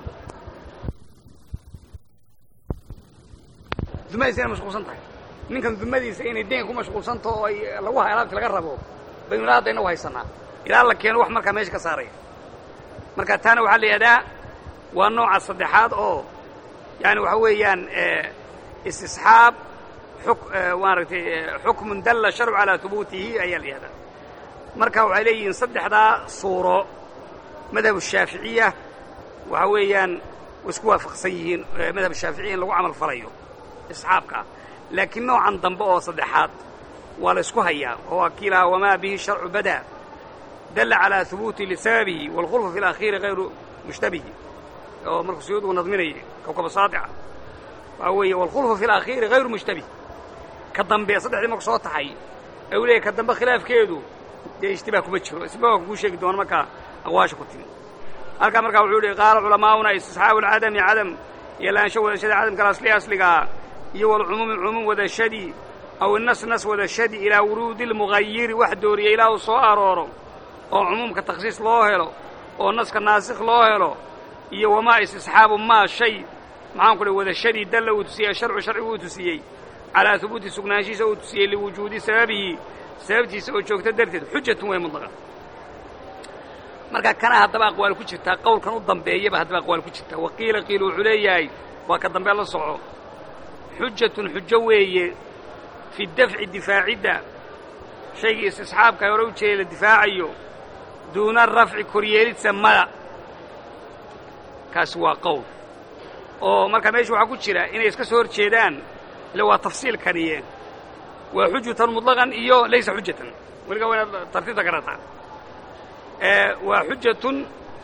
dumadiisa inay mashquulsan tahay ninkan dumadiisa inay dayn ku mashquulsantaho oo ay lagu hay alaabtii laga rabo baynu ilaa haddayna u haysanaa ilaa la keeno wax markaa meesha ka saaraya marka taana waxaa la yidhahdaa waa nooca saddexaad oo yaani waxa weeyaan istisxaab maaragtay xukmun dalla sharcu calaa hubuutihi ayaa la yihahdaa marka waxay leeyihiin saddexdaa suuro madhab shaaficiya waxa weeyaan way isku waafaqsan yihiin madhab shaaficiya in lagu camal falayo istisxaabkaa laakiin noocan dambe oo saddexaad waa la isku hayaa oo waa kii lahaa wamaa bihi sharcu badaa dalla calaa hubuuti lisababihi waalkhulfu fi alakhiiri hayru mushtabihi oo markuu suyuud uu nadminayay kawkaba saadica waxaa weeye waalkhulfu fi alakhiiri hayru mushtabih ka dambe saddexdii marku soo taxay ee uu leeyahy ka dambe khilaafkeedu dee ishtibaah kuma jiro isbaa kuu sheegi doona markaa aqwaasha ku timi halkaa markaa wuxuu yihi qaala culamaa'una istisxaabu alcadami cadam iyo laansho wadashada cadamka alasli asligaa iyo walcumuumi cumuum wadashadii aw innas nas wadashadii ilaa wuruudi almughayiri wax dooriya ilaa uu soo arooro oo cumuumka takhsiis loo helo oo naska naasikh loo helo iyo wamaa istisxaabu maa shay maxaan ku dhi wadashadii dalla uu tusiyey sharcu sharcigu uu tusiyey calaa hubuuti sugnaanshiisa uu tusiyey liwujuudi sababihi sababtiisa oo joogta darteed xujatun way mudlaqa marka kana haddaba aqwaal ku jirtaa qowlkan u dambeeyaba haddaba aqwaal ku jirtaa waqiila qiilu wuxuu leeyahay waa ka dambe la soco xujatun xujo weeye fi dafci difaacidda shaygii istisxaabka hore u jeeday la difaacayo duuna rafci koryeelidsa mada kaasi waa qowl oo marka meesha waxaa ku jira inay iska soo hor jeedaan ille waa tafsiilkaniye waa xujatan muطlaqan iyo laysa xujatan weligaa waa inaad tartiibta garataa waa xujatun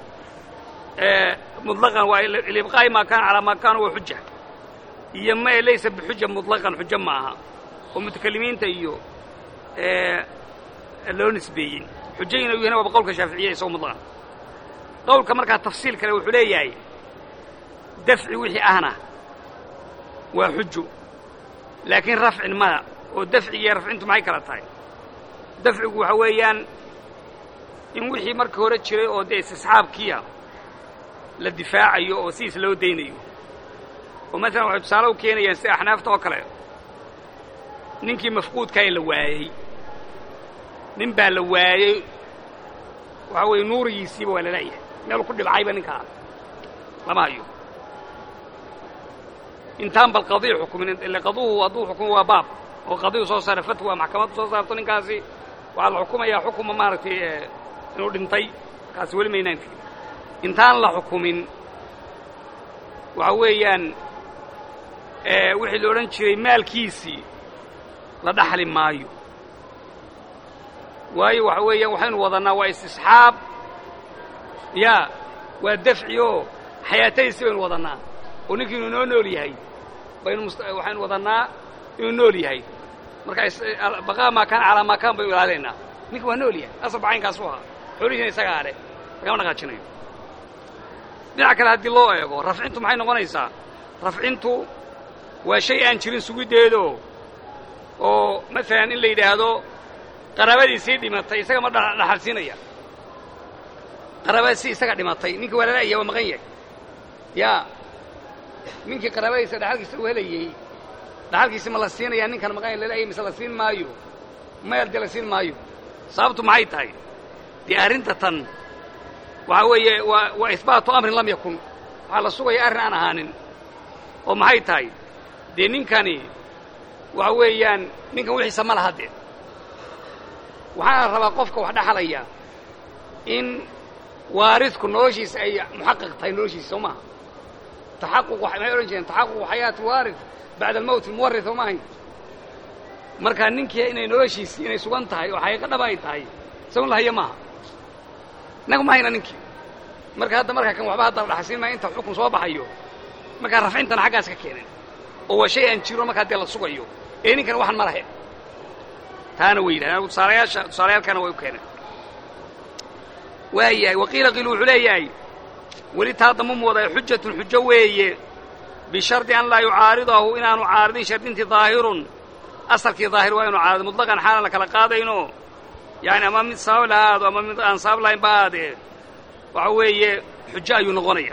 muطlaqan waa libqaa'i maa kaana calaa maa kaana waa xuja iyo mae laysa bixuja muطlaqan xujo ma aha oo mutakalimiinta iyo loo nisbeeyey xujo inuu yahayna waaba qowlka shaaficiya isagoo muطlaqan qowlka markaa tafsiil kale wuxuu leeyahay dafci wixii ahna waa xujo laakiin rafcin mada oo dafciga iyo rafcintu maxay kala tahay dafcigu waxa weeyaan in wixii markii hore jiray oo dee istisxaabkiya la difaacayo oo sidiis loo daynayo oo maalan waxay tusaale u keenayaan sida axnaafta oo kale ninkii mafquudkaa ee la waayey nin baa la waayey waxa weeye nuurigiisiiba waa la la'yahay meelu ku dhibcayba ninkaa lama hayo intaan bal qadii xukumin ille qaduhu hadduu xukumo waa baab oo qadiyu soo saara fatwa maxkamaddu soo saarto ninkaasi waxaa la xukumayaa xukuma maaragtay inuu dhintay kaasi weli maynaan fiirin intaan la xukumin waxa weeyaan wixii la odhan jiray maalkiisii la dhaxli maayo waayo waxa weeyaan waxaynu wadannaa waa istisxaab yaa waa dafci oo xayaatadiisii baynu wadannaa oo ninkii inuu noo nool yahay baynu waxaynu wadannaa inuu nool yahay marka baqaa maa kaana calaa maa kaan baynu ilaalaynaa ninka waa nool yahay asal bacaynkaasuu ahaa xoolihiina isagaa leh lagama dhaqaajinayo dhinac kale haddii loo eego rafcintu maxay noqonaysaa rafcintu waa shay aan jirin sugiddeedo oo maalan in la yidhaahdo qaraabadiisii dhimatay isaga ma dhaxalsiinaya qaraabadiisii isaga dhimatay ninkii waa lala aya waa maqan yahay yaa ninkii qaraabadiisa dhaxalkiisa u helayey dhaxalkiisi ma la siinayaa ninkan maqan yahay lala ayay mise la siin maayo maya dee la siin maayo sababtu maxay tahay dee arrinta tan waxaa weeye waa waa ihbaatu amrin lam yakun waxaa la sugaya arrin aan ahaanin oo maxay tahay dee ninkani waxa weeyaan ninkan wixiisa ma laha dee waxaana rabaa qofka wax dhaxalaya in waaridku noloshiisa ay muxaqiq tahay noloshiisa soo maaha taxaquq maxay odhan jireen taxaququ xayaati waarid bacda almowt muwarith soo maahayn markaa ninkii inay noloshiisii inay sugan tahay oo xaqiiqo dhaba ay tahay isagun lahaya maaha innagu ma hayna ninkii marka hadda markaa kan waxba hadda la dhaxalsiin maya inta xukun soo baxayo markaa rafcintana xaggaas ka keeneen oo waa shay aan jiro markaa dee la sugayo ee ninkan waxan ma lahe taana way yidhahdeen tusaalayaasha tusaalayaalkana way u keeneen waayahay waqiila qiil wuxuu leeyahay weli taa dama mooday xujatun xujo weeye bishardi an laa yucaaridahu inaanu caaridin shardintii daahirun asalkii daahir waa inu caarido mutlaqan xaalan la kala qaadayno yani ama mid sabab lahaado ama mid aan sabab lahayn ba aadee waxa weeye xujo ayuu noqonaya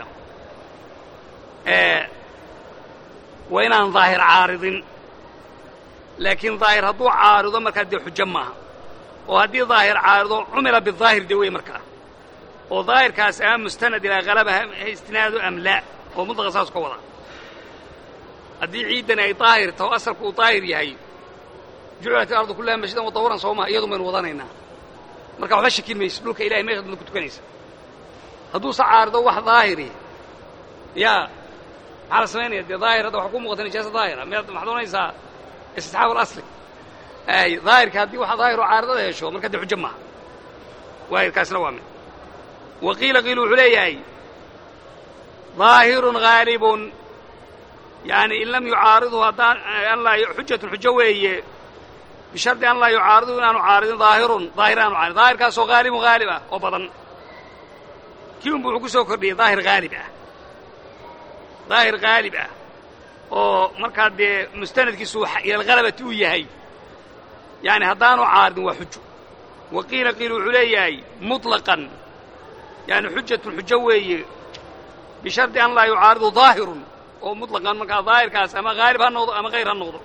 waa inaan daahir caaridin laakiin daahir hadduu caarido markaa dee xujo maaha oo haddii daahir caarido cumila bidaahir dee wey markaa oo daahirkaas ama mustanad ilaa halaba istinaadu am laa oo mutlaqa saas ka wada haddii ciiddani ay daahir taho asalku uu daahir yahay jucilat ilardu kullaha masjidan wa tahuuran soo maha iyadu maynu wadanaynaa marka waxba shakin mayso dhulka ilahay meeshaad ku tukanaysa hadduuse caarido wax daahiri yaa maxaa la samaynaya dee daahir hadda waxa ku muuqata nijaasa daahira miyaad maxaad oonaysaa istisxaab alasli ay daahirka haddii waxa daahir oo caaridada hesho marka dee xujo maaha waahirkaasna waa mid waqiila qiil wuxuu leeyahay daahirun haalibun yani in lam yucaaridhu haddaan an laa xujatun xujo weeye bishardi an laa yucaaridhu inaanu caaridin daahirun daahir aanu caaridin daahirkaasoo haalibun haalib ah oo badan kii unbu wuxuu ku soo kordhiyey daahir haalib ah daahir haalib ah oo markaa dee mustanadkiisu ilalhalabati uu yahay yani haddaanu caaridin waa xujo waqiila qiil wuxuu leeyahay muطlaqan yani xujatun xujo weeye bishardi an laa yucaaridu daahirun oo muطlaqan markaa daahirkaas ama haalib ha noqdo ama hayr ha noqdo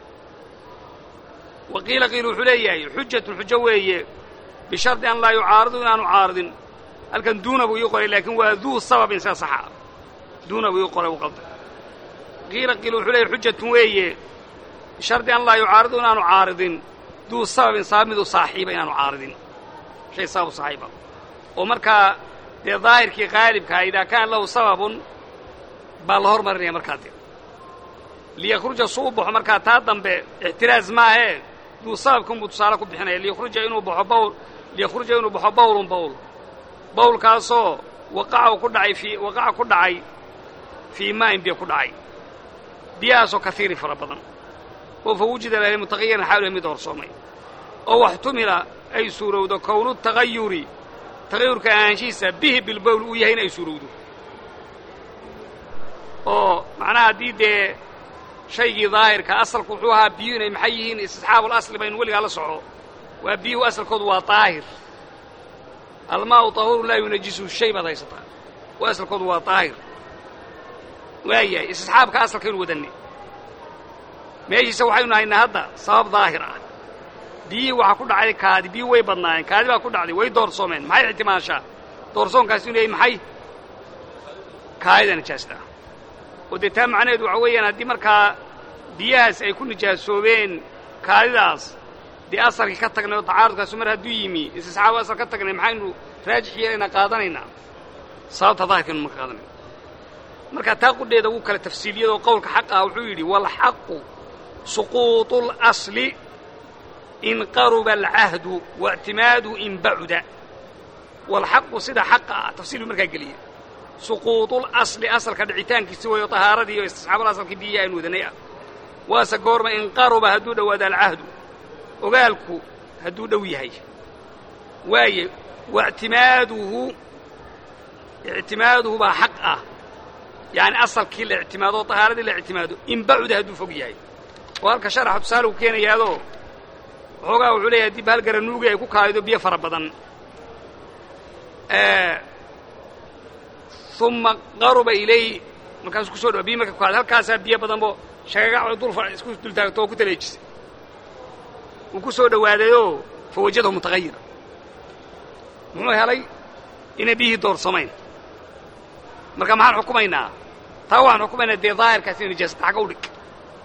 waqiila qiil wuxuu leeyahay xujatun xujo weeye bishardi an laa yucaaridu inaanu caaridin halkan duuna buu ii qoray laakiin waa duu sababin sida saxa duuna buu ii qoray u qalda qiila qiil wuxuu leeyahay xujatun weeye bishardi an laa yucaaridu inaanu caaridin duu sababin sabab midu saaxiiba inaanu caaridin shay sababu saaxiiba oo markaa dee daahirkii haalibkaa idaa kaana lahu sababun baa la hormarinaya markaa dee liyakhruja suu u baxo markaa taa dambe ixtiraaz maahee duu sababkunbuu tusaale ku bixinaya liyakhruja inuu baxo bawl liyakhruja inuu baxo bawlun bawl bawlkaasoo waqaca ku dhacay fii waqaca ku dhacay fii maa'in biyo ku dhacay biyahaasoo kaiirin fara badan oo fa wujida lahay mutaqayiran xawliha mid horsoomay oo waxtumila ay suurowdo kownu tagayuri tagayurka ahaanshihiisa bihi bilbowl uu yahay in ay suurowdo oo macnaha haddii dee shaygii daahirka asalku wuxuu ahaa biyu inay maxay yihiin istisxaabul asli baynu weligaa la soco waa biyuhu asalkoodu waa daahir almaa'u tahuuru laa yunajisu shay baad haysataa oo asalkoodu waa daahir waayahay istisxaabka asalkaynu wadanne meeshiisa waxaynu haynaa hadda sabab daahir ah biyihii waxaa ku dhacay kaadi biyuhu way badnaayeen kaadi baa ku dhacday way doorsoomeen maxay ixtimaashaa doorsoonkaasi inu yahay maxay kaadida nijaasta oo dee taa macnaheedu waxa weeyaan haddii markaa biyahaas ay ku nijaasoobeen kaadidaas dee asalkii ka tagnay oo tacaarudkaasu mar hadduu yimi istisxaabu asal ka tagnay maxaynu raajix yeelaynaa qaadanaynaa sababta daahirkaynu marka qaadanayna markaa taa qudheeda wuu kala tafsiiliyadoo qowlka xaq ah wuxuu yidhi walxaqu suquuطu اlasli in qaruba alcahdu waاctimaaduhu in bacuda walxaqu sida xaqa ah tafsiiluu markaa geliya suquuطulasli asalka dhicitaankiisi wayo tahaaradii iyo istisxaabul asalkii biyihi aynu wadanay ah waase goorma in qaruba hadduu dhowaado alcahdu ogaalku hadduu dhow yahay waaye waاctimaaduhu ictimaaduhu baa xaq ah يعني أصل كل اعتماده طهارة الاعتماد إن بعد هدو فوقياه وهلك شرح تساله كين يادو هوغا وعليه دي بهالقرنوغا يكو كايدو بيه فربضان آه ثم قرب إليه markaas ku soo dhawaabay marka ku halkaas biyo badan boo shaqaga dul far isku dul taagto ku taleejis uu ku soo dhawaadayo fawajado mutaghayyir muxuu helay inay bihi door samayn marka maxaan xukumaynaa taa waxaan xukumaynaa de daahirkaas inay nijaas taga u dhig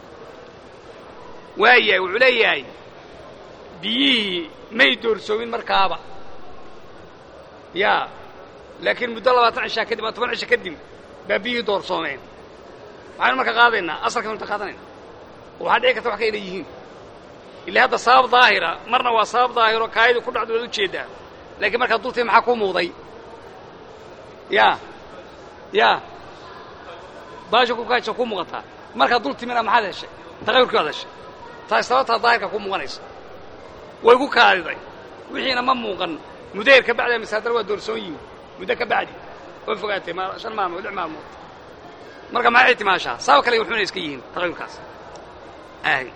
waayay uu leeyahay biyi may door soomin markaaba ya laakiin muddo labaatan cisha kadib ama toban cisha kadib بابيه دور صومين وعين مركا قاضينا أصلا كمان تقاضينا وحد إيه كتوح كإلى يهين اللي هذا صاب ظاهرة مرنا وصاب ظاهرة كايد وكل عدو يدو تشيدا لكن مركا طولتي محاكو موضي يا يا باجوكو كايد شكو مغطى مركا طولتي منها مع هذا الشيء تغير كل هذا الشيء تاستواتها ظاهرة كو مغنيس ويقو كايد وحين ما موغن مدير كبعد مسادر ودور سويين مدير كبعدي وفقاتي ما عشان ما مولع ما موت مرقم ما عيتي ما شاء صاوك اللي يوحون يسكيين تغير كاس آهي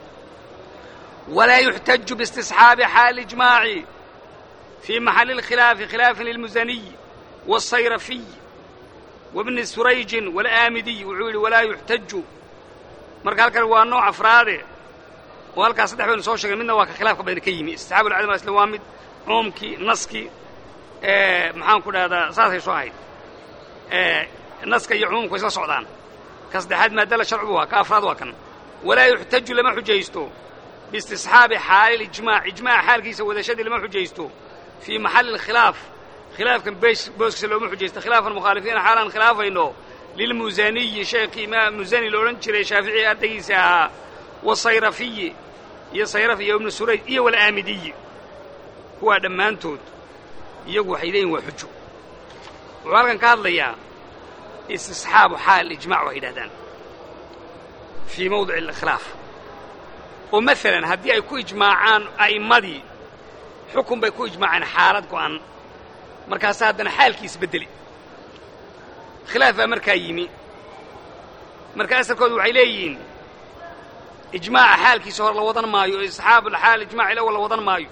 ولا يحتج باستصحاب حال إجماعي في محل الخلاف خلاف للمزني والصيرفي وابن السريج والآمدي وعول ولا يحتج مرقم هالك هو النوع أفراده وهالك أصدح بين صوشك منه وكا خلاف بين كيمي استحاب العلم الإسلامي عمكي نسكي ee maxaan ku dhahdaa saasay soo ahayd ee naska iyo umumku isla socdaan ka saddexaad maadala sharci waa ka afraad waa kan wala yuhtaju lama xujaysto bistisxaabi xaal ijmaa ijmaa xaalkiisa wadashadii lama xujaysto fi mahall al-khilaaf khilaafkan bees booska lama xujaysto khilaafan mukhalifiin xaalan khilaafayno lil muzani sheekh imaam muzani loolan jiray shaafici ardaygiisa wa sayrafi iyo sayrafi iyo ibn surayd iyo wal aamidi kuwa dhamaantood iyagu waxay leeyihiin waa xujo wuxuu halkan ka hadlayaa istisxaabu xaal ijmaac waa yidhahdaan fii mawdic alkhilaaf oo maalan haddii ay ku ijmaacaan a'immadii xukun bay ku ijmaaceen xaalad go'an markaasa haddana xaalkiis beddeli khilaaf baa markaa yimi marka asalkoodu waxay leeyihiin ijmaaca xaalkiisa hor la wadan maayo istisxaabu alxaal ijmaac ilawal la wadan maayo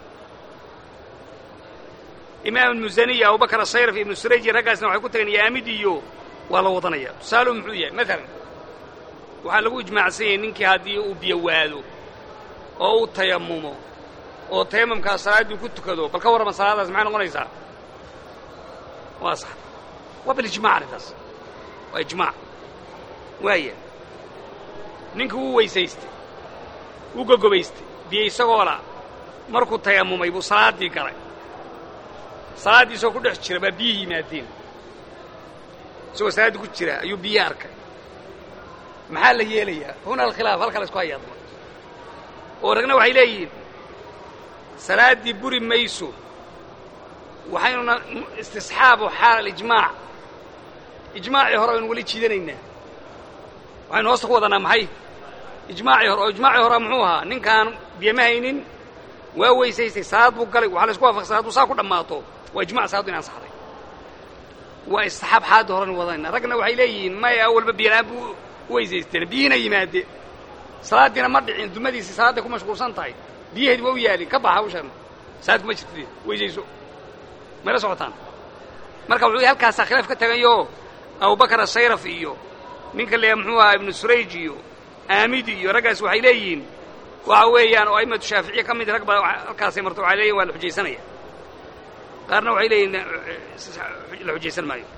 إمام المزني أبو بكر الصيرفي ابن السريج رجعنا وحكوا تاني يا أميديو ولا وطنية سالوا محوية مثلا وحلقوا إجماع سين إنك هذه وبيوالو أو تيممو أو تيمم كاسراد يكتو كذو بالكورة مسألة زمان غنيسة واضح وبالإجماع لذا وإجماع وهي نينك هو ويسيستي وجوجو بيستي بيسقولا مركو تيمم يبو صلاة دي كراي صلاة سو كده شرب بيه مادين سو صلاة كده شرب أيو بيارك محل يليه هنا الخلاف هل خلاص كويس ورجنا وحيلين صلاة دي بوري ميسو وحيننا استصحاب حال الإجماع إجماع يهرب ولي شيدنا وحين وصل وضنا محي إجماع يهرب إجماع يهرب معوها نين كان بيمهين وهو يسيس صلاة بقلي وحال سقوا في صلاة وساكو دماطو وإجماع صلاة الناس حري واستحاب حاد هرن وضنا رجنا وحيلين ما أول بيلعبوا ويزيستنا بينا يمادي صلاة دينا مدعين دمدي صلاتكم مشغول سنتاي بيه ويالي كبها وشان صلاتكم مشتري ويجيسو ما لا سعطان مركب وحي هلكاس خلاف كتغيو أبو بكر الصيرفي ninka la yamxuha ibn surayji aamidi iyo ragaas waxay leeyihiin waxa weeyaan oo aymad shaafici kamid rag baa halkaas marto caleey waa xujaysanaya qarna waxay leeyihiin la xujaysan maayo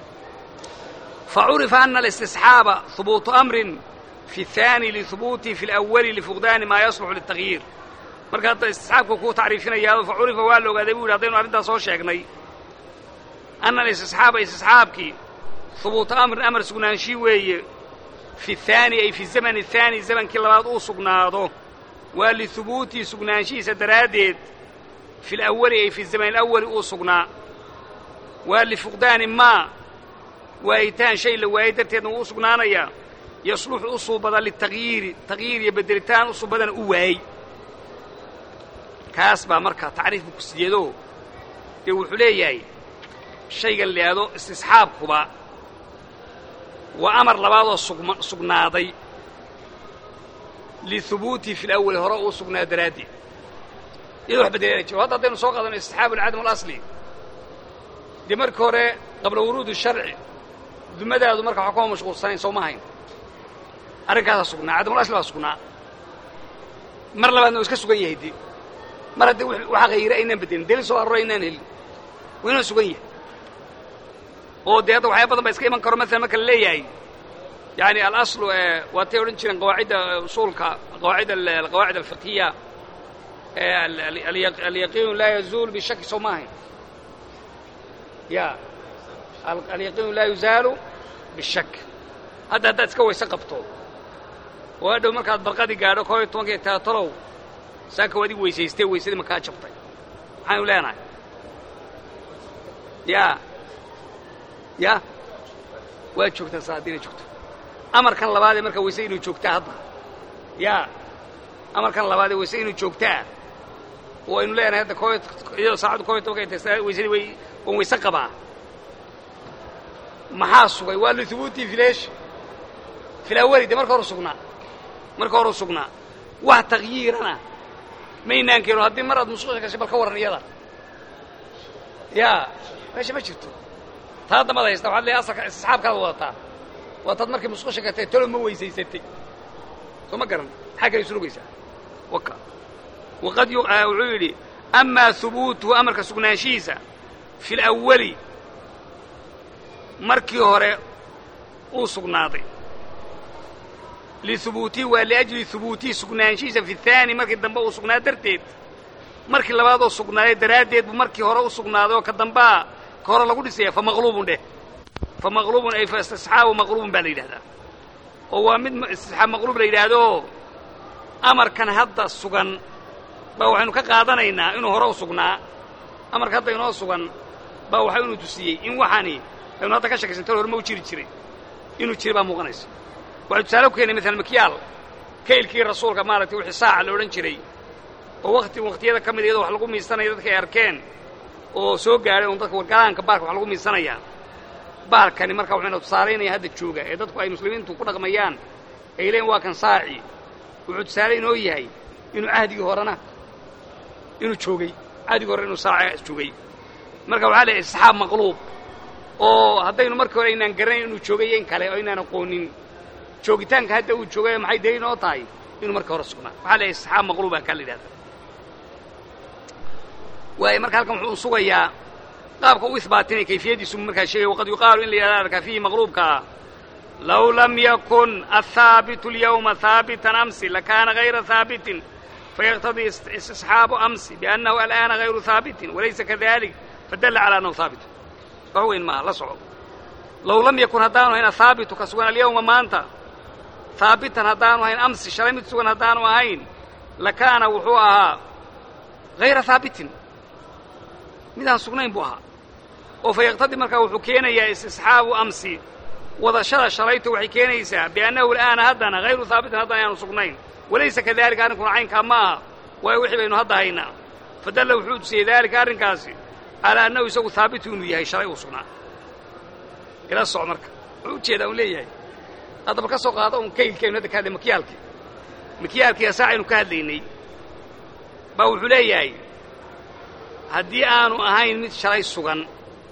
فعرف أن الاستصحاب ثبوت أمر في الثاني لثبوته في الأول لفقدان ما يصلح للتغيير مركز الاستصحاب كو تعريفنا يا فعرف والو قادبوا يعطينا أرنتا سو شيغني أن الاستصحاب استصحابك ثبوت أمر أمر سقنانشي وي في الثاني أي في الزمن الثاني زمن كل بعض أو سقناضه ولثبوتي سقنانشي سدرادت في الأول أي في الزمن الأول أو سقنا ولفقدان ما وأيتان شيء لو أيتان أو سقنانيا يصلح أصوب بدل التغيير تغيير يبدلتان أصوب بدل أواي كاسبة مركة تعريف بكسيدو يوحو ليهي الشيء اللي هذا استصحاب كبا وأمر لبعض سقناضي لثبوتي في الأول هراء سقنا درادي يروح بدينك وهذا دين سوق هذا استحاب العدم الأصلي دي مرك هراء قبل ورود الشرع دمدا هذا مرك حكومة مشغول سنين سوماهين أرجع سقنا عدم الأصل سقنا مر لبعض نسك سقيه يدي مر دي وحغير أين بدين دين سوق الرأينا نهل وين سقيه oo deedo waxay badan ba iska iman karo mesela marka leeyahay yani al-aslu wa teorin jiran qawaacida usulka qawaacida al-qawaacid al-fiqhiyya al-yaqin la yazul bi shakk sawmahi ya al-yaqin la yuzalu bi shakk hada hada iska waysa qabto oo hadhow markaad barqadi gaadho koob iyo tobanka taatalow saaka wadi weysaystay weysadii ma ka jabtay waxaan u leenahay ya يا واجوكتا صادين جوكتا أمر كان لبادي مركا ويسينو جوكتا هذا يا أمر كان لبادي ويسينو جوكتا وإنه لا أنا هذا كويت إذا صعد كويت وكيت تسا ويسيني وي ويسقبها محاس ويوالو ثبوتي في ليش في الأول ده مركا رسقنا مركا رسقنا واحد تغييرنا ما ينانكروا هذه مرض مصوصة كسب الكور الرياضة يا ماشي ما شفتوا هذا ما يستوعب اللي أصلك أصحاب كذا وطا وتدمرك مسخوشة كتير تلو مويسي ستي ثم قرن حاجة يسلو بيسا وكا وقد يعولي أما ثبوت وأمرك سقناشيسة في الأول مركي هوري وسقناضي لثبوتي ولأجل ثبوتي سقناشيسة في الثاني مركي الدنبا وسقنا درتيد مركي اللبادو سقناضي دراديد ومركي هوري وسقناضي وكالدنبا كورا لقول لسه فمغلوب ده فمغلوب أي فاستصحاب مغلوب بالي هذا هو من استصحاب مغلوب لي هذا أمر كان هذا السجن بوحنو كقاعدنا إنه إنه هراء سجنا أمر كهذا إنه سجن بوحنو تسيه إن وحني إنه هذا كشك سنتور ما يشيل يشيل إنه يشيل بمغنيس وعتسالك يعني مثل مكيال كيل كي الرسول كمالة يروح ساعة لو لنشري ووقت وقت هذا كم يدو حلقوم يستنى يدك أركان oo soo gaaray oo dadka wargalaanka baarka waxa lagu miisanaya baarkani marka wuxuu inuu saareenay hadda jooga ee dadku ay muslimiintu ku dhaqmayaan ay leen waa kan saaci wuxuu saareen oo yahay inuu ahdiga horana inuu joogay ahdiga horana inuu saaci joogay marka waxa la isxaab maqluub oo hadaynu marka hore inaan garanay inuu joogay in kale oo inaan aqoonin joogitaanka hadda uu joogay maxay deeyn oo tahay inuu marka hore sugnaa waxa la isxaab maqluub ka leeyahay وأي مركز كم حصويا قابك وإثباتني كيفية سم مركز شيء وقد يقال إن لذلك فيه مغلوب كا لو لم يكن الثابت اليوم ثابتا أمس لكان غير ثابت فيقتضي استصحاب أمس بأنه الآن غير ثابت وليس كذلك فدل على أنه ثابت فهو إن ما لا صعب لو لم يكن هدانه هنا ثابت كسوان اليوم ما أنت ثابتا هدانه هنا أمس شرمت سوان هدانه هين لكان وحوها غير ثابت midaan sugnayn buu ahaa oo fayaqtadi marka wuxuu keenayaa istisxaabu amsi wadashada shalaytu waxay keenaysaa bi'annahu al'aana hadana ghayru thaabit hadana aanu sugnayn walaysa kadhalika arinku caynka ma way wixii baynu hadda haynaa fadalla wuxuu tusiyay dhalika arrinkaasi ala annahu isagu thaabit inuu yahay shalay uu sugnaa ila soo marka wuxuu jeedaa uu leeyahay hadaba ka soo qaado un kaylkeenu hadda ka hadlay makiyaalki makiyaalki saacinu ka hadlaynay ba wuxuu leeyahay haddii aanu ahayn mid shalay sugan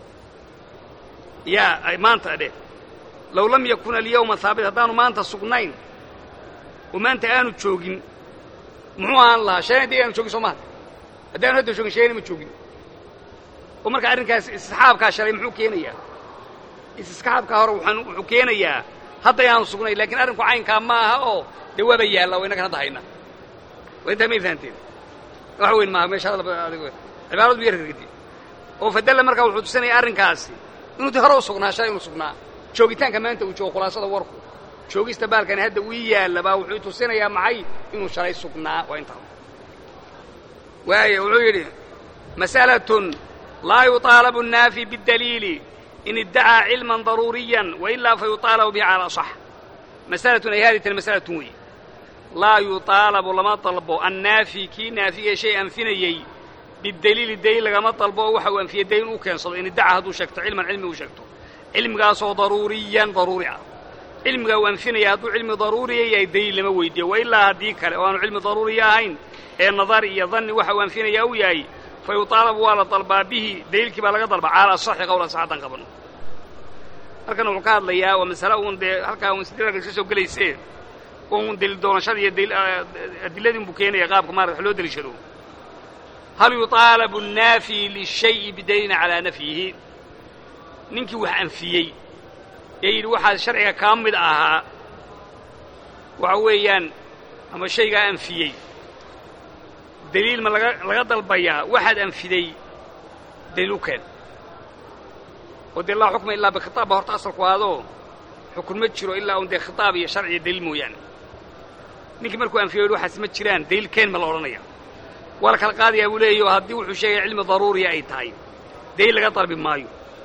yaa ay maanta dheh low lam yakun alyawma thaabit haddaanu maanta sugnayn oo maanta aanu joogin muxuu ahaan lahaa shalayna dee aanu joogin soo maha haddaanu hadda joogin shalayna ma joogin oo marka arrinkaas istisxaabkaa shalay muxuu keenayaa istisxaabkaa hore waxaan wuxuu keenayaa hadda aanu sugnayn laakiin arrinku caynkaa ma aha oo dee waaba yaalla oo innagan hadda hayna waa intaa may fahanteen wax weyn maaha meesha hadal adigo cibaaradu yar rigdi oo fadalla marka wuxuu tusinaya arrinkaasi inuu hore u sugnaa shay inuu sugnaa joogitaanka maanta uu joogo khulaasada warku joogista baalkan hadda uu yaala baa wuxuu tusinayaa maxay inuu shalay sugnaa waa inta waayo wuxuu yiri mas'alatun la yutalabu an-nafi bid-dalil in idda'a ilman daruriyan wa illa fa yutalabu bi 'ala sah mas'alatun ay hadhihi al-mas'alatu la yutalabu lama talabu an-nafi ki nafiya shay'an finayyi بالدليل الدليل لما طلبه وحو في الدين وكان صد إن ادعى هذا شكت علما علمي وشكته علم قاسه ضروريا ضروري علمك وأنفني هذا علم ضروري يدي لما ويدي وإلا هديك وأنا علم ضروري هين النظر يظن وح وأنفني أو ياي فيطالب ولا طلب به دليلك بلا طلب على صح قول صحة قبل halkan wuxuu ka hadlayaa waa mas'alo uun de halka uu sidii ka soo galeysay uun dil doonashada iyo dil adiladin buu keenaya qaabka ma wax loo dalishado hal yutalabu an-nafi li-shay' bidayna ala nafyihi ninki wax anfiyay ee waxa sharciga ka mid ahaa waxa weeyaan ama shayga anfiyay daliil ma laga laga dalbayaa waxaad anfiday daliilkeen ودي الله حكم إلا بخطاب هرت أصل قوادو حكم متشرو إلا أن ده خطاب شرعي دليل مويان نيجي مركو أن في روح اسمه تشران دليل كين ملورنيا ولا كالقاضي يقول لي يهدي وحشي علم ضروري أي تايم دليل قطر بمايو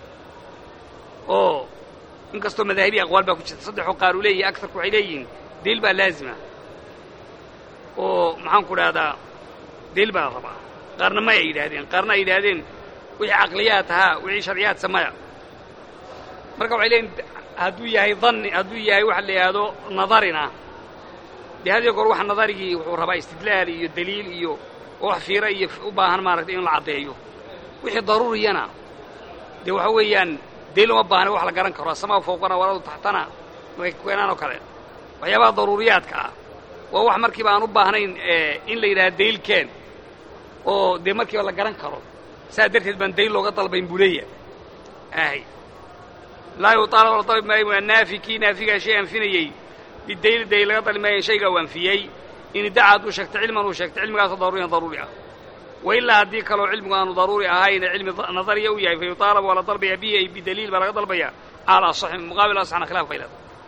أوه إن كستو مذاهبي أقوال بقى تصدقوا قالوا لي أكثر كعليين دليل بقى لازمة أوه معهم كل هذا دليل بقى طبعا قارنا ما يعيد هذين قارنا يعيد هذين وهي عقلياتها وهي شرعيات سمايا marka waxay leeyihiin haduu yahay dhanni haduu yahay wax la yiraahdo nadarina bihadi goor wax nadarigi wuxuu rabaa istidlaal iyo daliil iyo wax fiira iyo u baahan maaragtay in la cadeeyo wixii daruuriyana de waxa weeyaan daliil uma baahna wax la garan karo sama fooqana waradu taxtana way keenaan oo kale waxyaabaha daruuriyaadka ah waa wax markii baan u baahnayn in la yiraahdo daliilkeen oo de markii la garan karo سادرت بنديل لغة طلبين بولية آهي لا يطالب ولا طلب ما يبغى النافي كي نافي شيئا فيني بالدليل دليل لغة طلب ما شيء قوان فيه إن دعت وشكت علما وشكت علم قاس ضروري ضروري وإلا هديك لو علم قانون ضروري هاي علم نظري وياه فيطالب ولا طلب يبيه بدليل ولا طلب يا على صح مقابل أصحنا خلاف بينات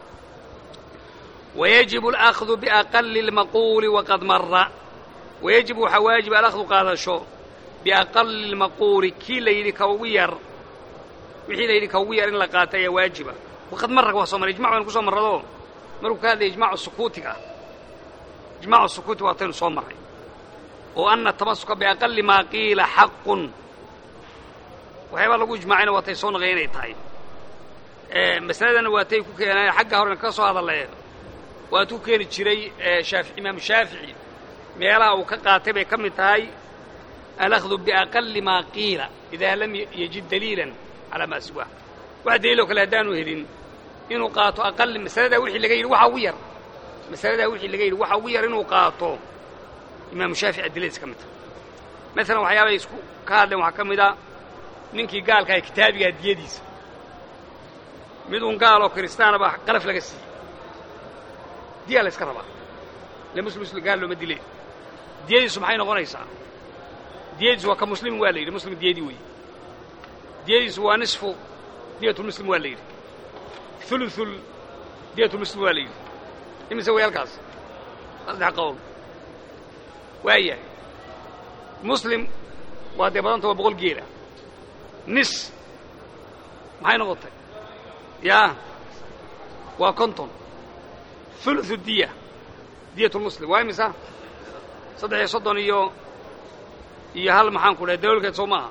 ويجب الأخذ بأقل المقول وقد مر ويجب حواجب الأخذ قال شو بأقل المقول كي ليلي كوير وحي ليلي كوير إن لقاته يا واجبة وقد مر وصمر إجماع ونكسو مرضو مروا هذا إجماع السكوت إجماع السكوت وأعطين صمر وأن التمسك بأقل ما قيل حق وحيبا لقوا إجماعين وأعطيصون غيري طيب اه مسألة وأتيكو كينا حقا هورنا كسو هذا الله وأتو كينا تشري اه شافعي إمام شافعي ميلا وكقاتبه كم تاي الأخذ بأقل ما قيل إذا لم يجد دليلا على ما سواه واحد دليله كلا دانو هدين إنه قاطو أقل مسألة وحي اللي غير وحوير مسألة وحي اللي غير وحوير إنه قاطو إمام الشافعي الدليل كمته مثلا وحيابا يسكو كادم وحكم ده ننكي قال كاي كتابي قد يديس مدون قالوا كريستانا بح قلف لقسي دي على اسكربا لمسلم مسلم قال له مدي ليه دي سبحانه غنيسا ديز هو كمسلم ولا يري مسلم ديدي وي ديز هو نصف دية المسلم ولا يري ثلث دية المسلم ولا يري إما سوي القاس هذا قول وياه مسلم وهذا بدن تو بقول جيرة نص معي نقطة يا وكنتم ثلث الدية دية المسلم واي مسا صدق يصدقني يو iyo hal maxaan ku leeyahay dawladda Soomaaliya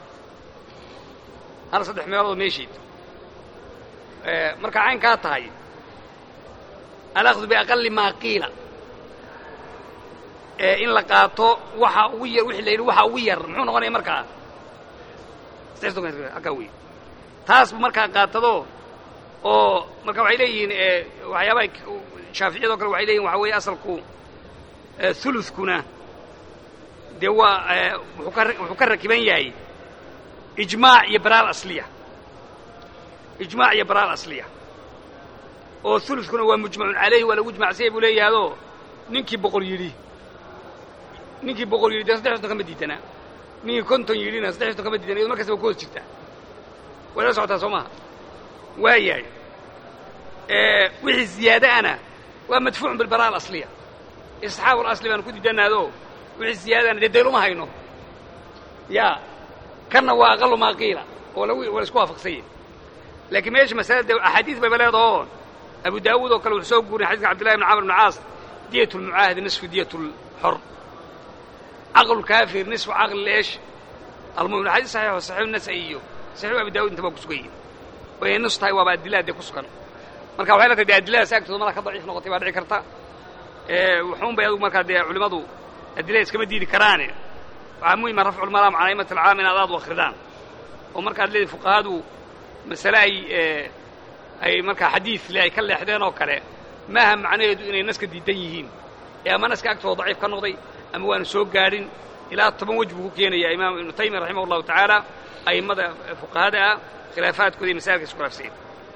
hal saddex meelood meeshid ee marka cayn ka tahay alakhdu bi aqall ma qila ee in la qaato waxa ugu yar wixii la yiri waxa ugu yar muxuu noqonayaa marka saysto akawi taas marka qaatado oo marka waxay leeyihiin ee waxyaabaha Shaafiiciyada kale waxay leeyihiin waxa weey asalku ee thuluthkuna دوا وحكر كمان ياي إجماع يبرال أصلية إجماع يبرال أصلية أو ثلث كنا هو مجمع عليه ولا مجمع سيب ولا هذا ننكي بقول يري ننكي بقول يري ده صدق صدق مديتنا ني كنت يرينا صدق صدق مديتنا ما كسب كوز شتا ولا صوت سماه وياي اه وحي زيادة أنا ومدفوع بالبراءة الأصلية إصحاب الأصلي ما نكون دنا هذا وعزيادة نديرو ما هينو يا كنا واقل ما قيل ولا ولا سكوا فقسيه لكن ماشي مسألة أحاديث ببلاد هون أبو داود وكل وسوق يقول حديث عبد الله بن عمرو بن العاص دية المعاهد نصف دية الحر عقل الكافر نصف عقل ليش المهم الحديث صحيح وصحيح النسائي صحيح أبو داود أنت ما كسكين وهي نص تاي وبعد الله ده كسكن marka waxay la tahay adilada saagtooda marka ka daciif noqotay baa dhici karta ee wuxuun bay adigu marka dee culimadu adilada iskama diidi karaane waxaa muhiim ah rafcu lmalaam cala a'immati alcaam inaad aad u akhridaan oo markaad leedahay fuqahadu masale ay ay markaa xadiid le ay ka leexdeen oo kale maaha macnaheedu inay naska diidan yihiin ee ama naska agtooda daciif ka noqday ama waanu soo gaadhin ilaa toban wej buu ku keenayaa imaam ibnu taymiya raximah allahu tacaala a'immada fuqahada ah khilaafaadkooda iyo masaailka isku khilaafsayeen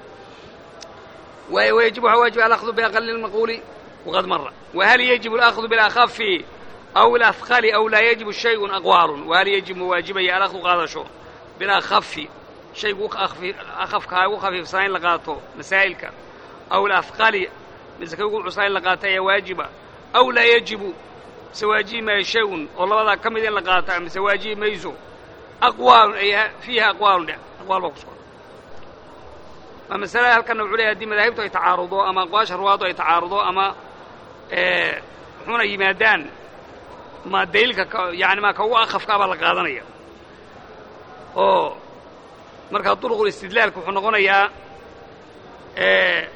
ويجب واجب الأخذ بأقل المقول وقد مر وهل يجب الأخذ بالأخف أو الأثقل أو لا يجب شيء أقوال وهل يجب واجب الأخذ قال شو بالأخف شيء أخف أخف كاي وخفيف صاين لقاته مسائلك أو الأثقل مثل يقول عصاين لقاته واجبة أو لا يجب سواجي ما شيء والله هذا كم يدين لقاته سواجي ما يزو أقوال فيها أقوال أقوال بقصة مسألة هل كان عليها دي مذاهبته يتعارضوا أما قواش رواضه يتعارضوا أما إيه هنا يمادان ما دليلك يعني ما كوا أخف كابل قادنية أو مركز طرق الاستدلال كنا قلنا يا إيه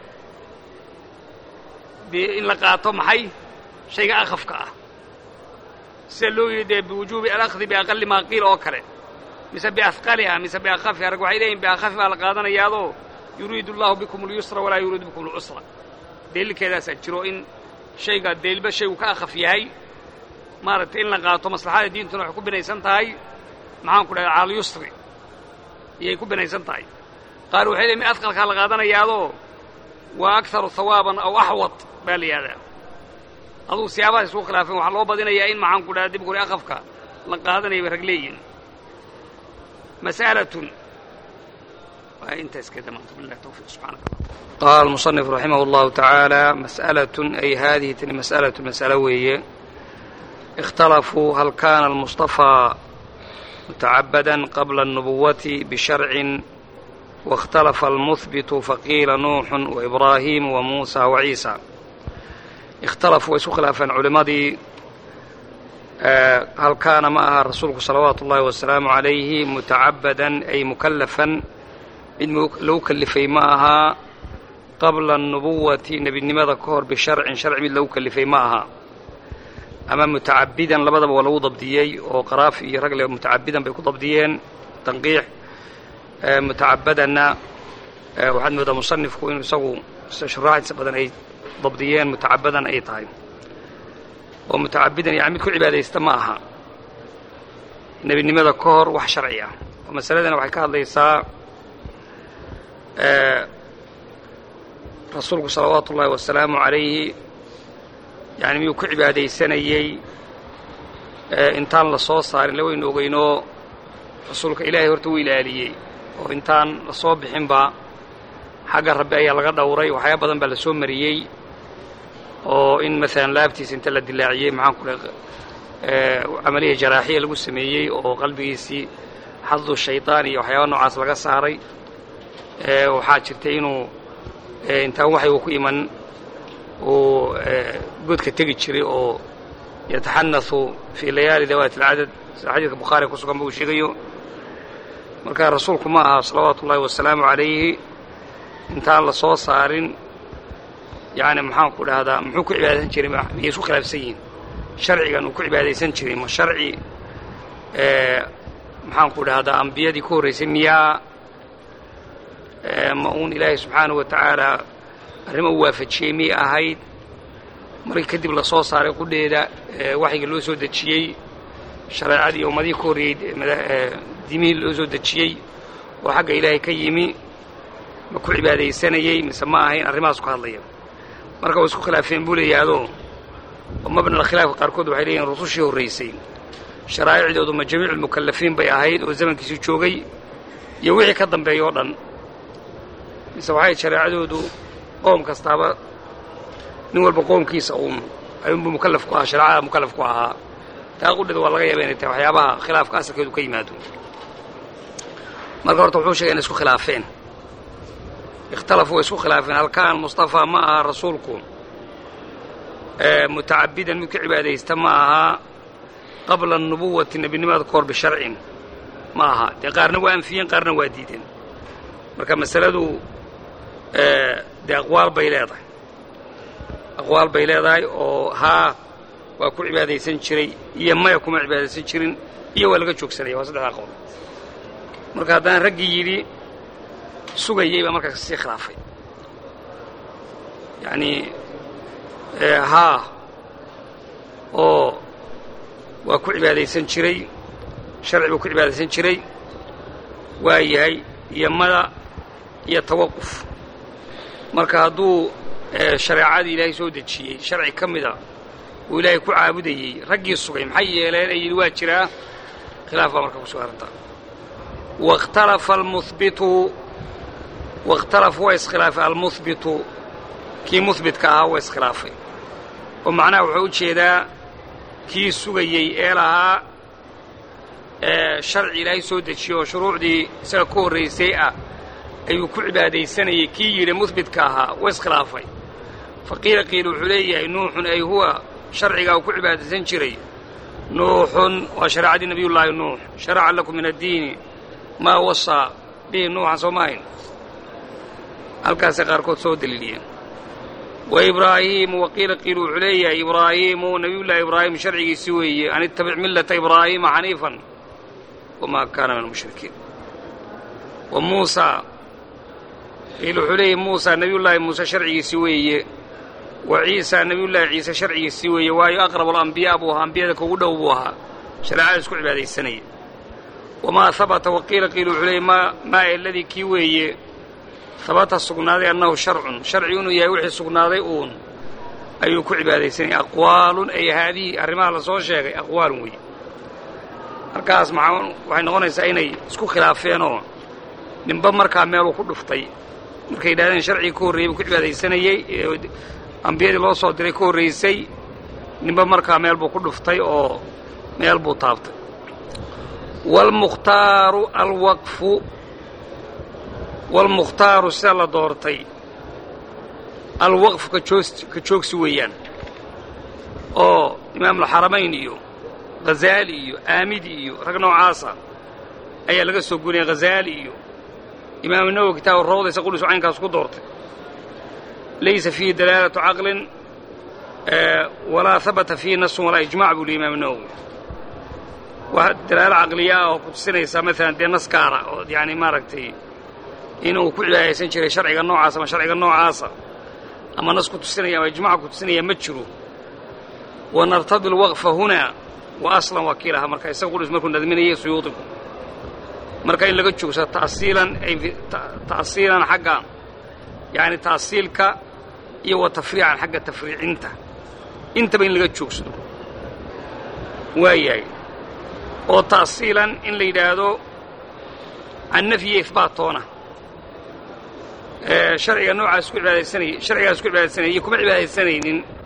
بإن لقاطهم حي شيء أخف كا سلوا يد بوجوب الأخذ بأقل ما قيل أو كره مثل بأثقلها مثل بأخفها رجوا إليهم بأخفها لقادنا ياضو يريد الله بكم اليسر ولا يريد بكم العسر دليل كذا سجروا إن شيء قد دليل بشيء وكأخف ياي مارت إن لقاطه مصلحة الدين تروح يكون بين يسنتهاي معهم كل على اليسر يكون بين يسنتهاي قالوا حين من أثقل كان لقادنا ياضو وأكثر ثوابا أو أحوط بالي هذا أظن سيابات سوق خلافين وحلو بدنا ياين معهم كل هذا بقول أخفك لقادنا يبرقليين مسألة وإنت اسكت ما بالله التوفيق سبحانك. قال المصنف رحمه الله تعالى مسألة أي هذه المسألة مسألة وهي اختلفوا هل كان المصطفى متعبدا قبل النبوة بشرع واختلف المثبت فقيل نوح وإبراهيم وموسى وعيسى. اختلفوا ويسوا خلافا علماء دي هل كان معها رسولك صلوات الله والسلام عليه متعبدا أي مكلفا لو كلفي معها قبل النبوة نبي لماذا كهر بشرع شرع من لو كلفي معها أما متعبدا لبدا ولو ضبديي وقرافي رجل متعبدا بيكون ضبديين تنقيح متعبدا وحد مدى مصنف كون يسووا شراعة سبدا أي ضبديين متعبدا أي طيب ومتعبدا يعني كل عبادة يستمعها نبي لماذا كهر وح شرعية ومسألة وحكاها ليس آه رسولك صلوات الله والسلام عليه يعني ميو كعبادي سنيي آه انتان لصو صار لو انو غينو رسولك إلهي ورتو إلاليي وانتان لصو بحنبا حق ربي أي لغا دوري وحيا بدن با لسو مريي oo in مثلا laabtiis inta la dilaaciyay maxaan ku ee amaliye jaraaxiye lagu sameeyay oo qalbigiisii xaddu shaytaan iyo waxyaabo noocaas laga saaray ee waxa jirtay inuu inta waxay ku iman oo godka tagi jiray oo yataxannasu fi layaali dawat al-adad xadiiska bukhari ku sugan buu sheegayo marka rasuulku ma aha salawaatu ullaahi wasalaamu alayhi inta la soo saarin يعني محان كل هذا محوك عبادة جريمة يسوع خلاف سين شرعي كانوا كل عبادة سن جريمة شرعي اه محان كل هذا أنبياء ذكور سميا اه مؤون إلهي سبحانه وتعالى رموا وافد شيء مية هيد مري كذب لصوص على كل هذا اه وحي اللوزو دتشيء شرع عادي وما ذكور اه دمي اللوزو دتشيء وحق إلهي كيمي ما كل عبادة سنة مسماها هين الرماس كهاللية marka way isku khilaafeen buuliyaado uma bana khilaaf qarkood waxay leeyeen rusushii horeysay sharaa'icdoodu ma jamiic mukallafiin bay ahayd oo zamankiisu joogay iyo wixii ka dambeeyay oo dhan mise waxay sharaa'icdoodu qoom kastaaba nin walba qoomkiisa uu ayuu mukallaf ku ah sharaa'ada mukallaf ku ahaa taaqudada waa laga yaabaa inay tahay waxyaabaha khilaafka asalkeedu ka yimaado marka horta wuxuu sheegay in isku khilaafeen اختلفوا ويسوا خلافين هل كان مصطفى معها رسولكم اه متعبدا من كعبادة يستمعها قبل النبوة النبي لما ذكر بشرع معها قارنوا أنفيا قارنوا واديدا marka masaladu dee aqwaal bay leedahay aqwaal bay leedahay oo haa waa ku cibaadaysan jiray iyo maya kuma cibaadaysan jirin iyo waa laga joogsanaya waa saddexdaa qowl marka haddaan raggii yidhi sugayey baa markaa kasii khilaafay yacnii haa oo waa ku cibaadaysan jiray sharci buu ku cibaadaysan jiray waa yahay iyo mada iyo tawaquf marka hadduu shareecadii ilaahay soo dejiyey sharci ka mida uu ilaahay ku caabudayey raggii sugay maxay yeeleen ay yidhi waa jiraa khilaaf baa marka ku soo harantaa wakhtalafa almuhbitu wakhtalafa waa iskhilaafay almuhbitu kii muhbitka ahaa waa iskhilaafay oo macnaha wuxuu u jeedaa kii sugayey ee lahaa sharci ilaahay soo dejiye oo shuruucdii isaga ka horraysay ah ayuu ku cibaadaysanayey kii yidhi muhbitka ahaa waa iskhilaafay faqiila qiil wuxuu leeyahay nuuxun ay huwa sharcigaa uu ku cibaadaysan jiray nuuxun waa shareecadii nabiyullaahi nuux sharaca lakum min addiini maa wasaa bihi nuuxan soo maahayn halkaasay qaarkood soo daliiliyeen wa ibraahiimu waqiila qiil wuxuu leeyahay ibraahiimu nabiyullaahi ibraahim sharcigiisii weeye an ittabic millata ibraahiima xaniifan wamaa kaana min almushrikiin wa muusaa qiil wuxuu leeyahay muusaa nabiyullaahi muuse sharcigiisii weeye wa ciisaa nabiyullaahi ciise sharcigiisii weeye waayo aqrabu alambiyaa buu ahaa ambiyada kugu dhow buu ahaa shareecada isku cibaadaysanaya wamaa habata waqiila qiil wuxuu leeyahy maa maa eladii kii weeye habata sugnaaday annahu sharcun sharci inuu yahay wixii sugnaaday uun ayuu ku cibaadaysanaya aqwaalun ay haadihi arrimaha la soo sheegay aqwaalun weeye markaas maa waxay noqonaysaa inay isku khilaafeenoo ninba markaa meeluu ku dhuftay markay yidhahdeen sharcigii ka horreeyey buu ku cibaadaysanayey ambiyadii loo soo diray ka horraysay ninba markaa meel buu ku dhuftay oo meel buu taabtay waalmukhtaaru alwaqfu waalmukhtaaru sida la doortay alwaqfu ka joogsi weeyaan oo imaamulxaramayn iyo ghazaali iyo aamidi iyo rag noocaasa ayaa laga soo guniyay ghazaali iyo imaamu nawowi kitaabu rawdaysa qulisu caynkaas ku doortay laysa fiihi dalaalatu caqlin walaa habata fiihi nasun walaa ijmac buu lihi imaamu nawowi waa dalaalo caqliya ah oo ku tusinaysaa maalan dee nas gaara oo yani maaragtay inuu ku cibaadaysan jiray sharciga noocaasa ama sharciga noocaasa ama nas ku tusinaya ama ijmac ku tusinaya ma jiro wanartadi alwaqfa hunaa wa aslan waa kii lahaa marka isaga qulis markuu nadminayay suyuudigu marka in laga joogsa ta'siilan ay ta'siilan xagga yani ta'siilka iyo wa tafriican xagga tafriicinta intaba in laga joogsado waayahay oo ta'siilan in la yidhaahdo can nafyi ihbaatoona sharciga noocaas ku cibaadaysanayay sharcigaas ku cibaadaysanayay kuma cibaadaysanaynin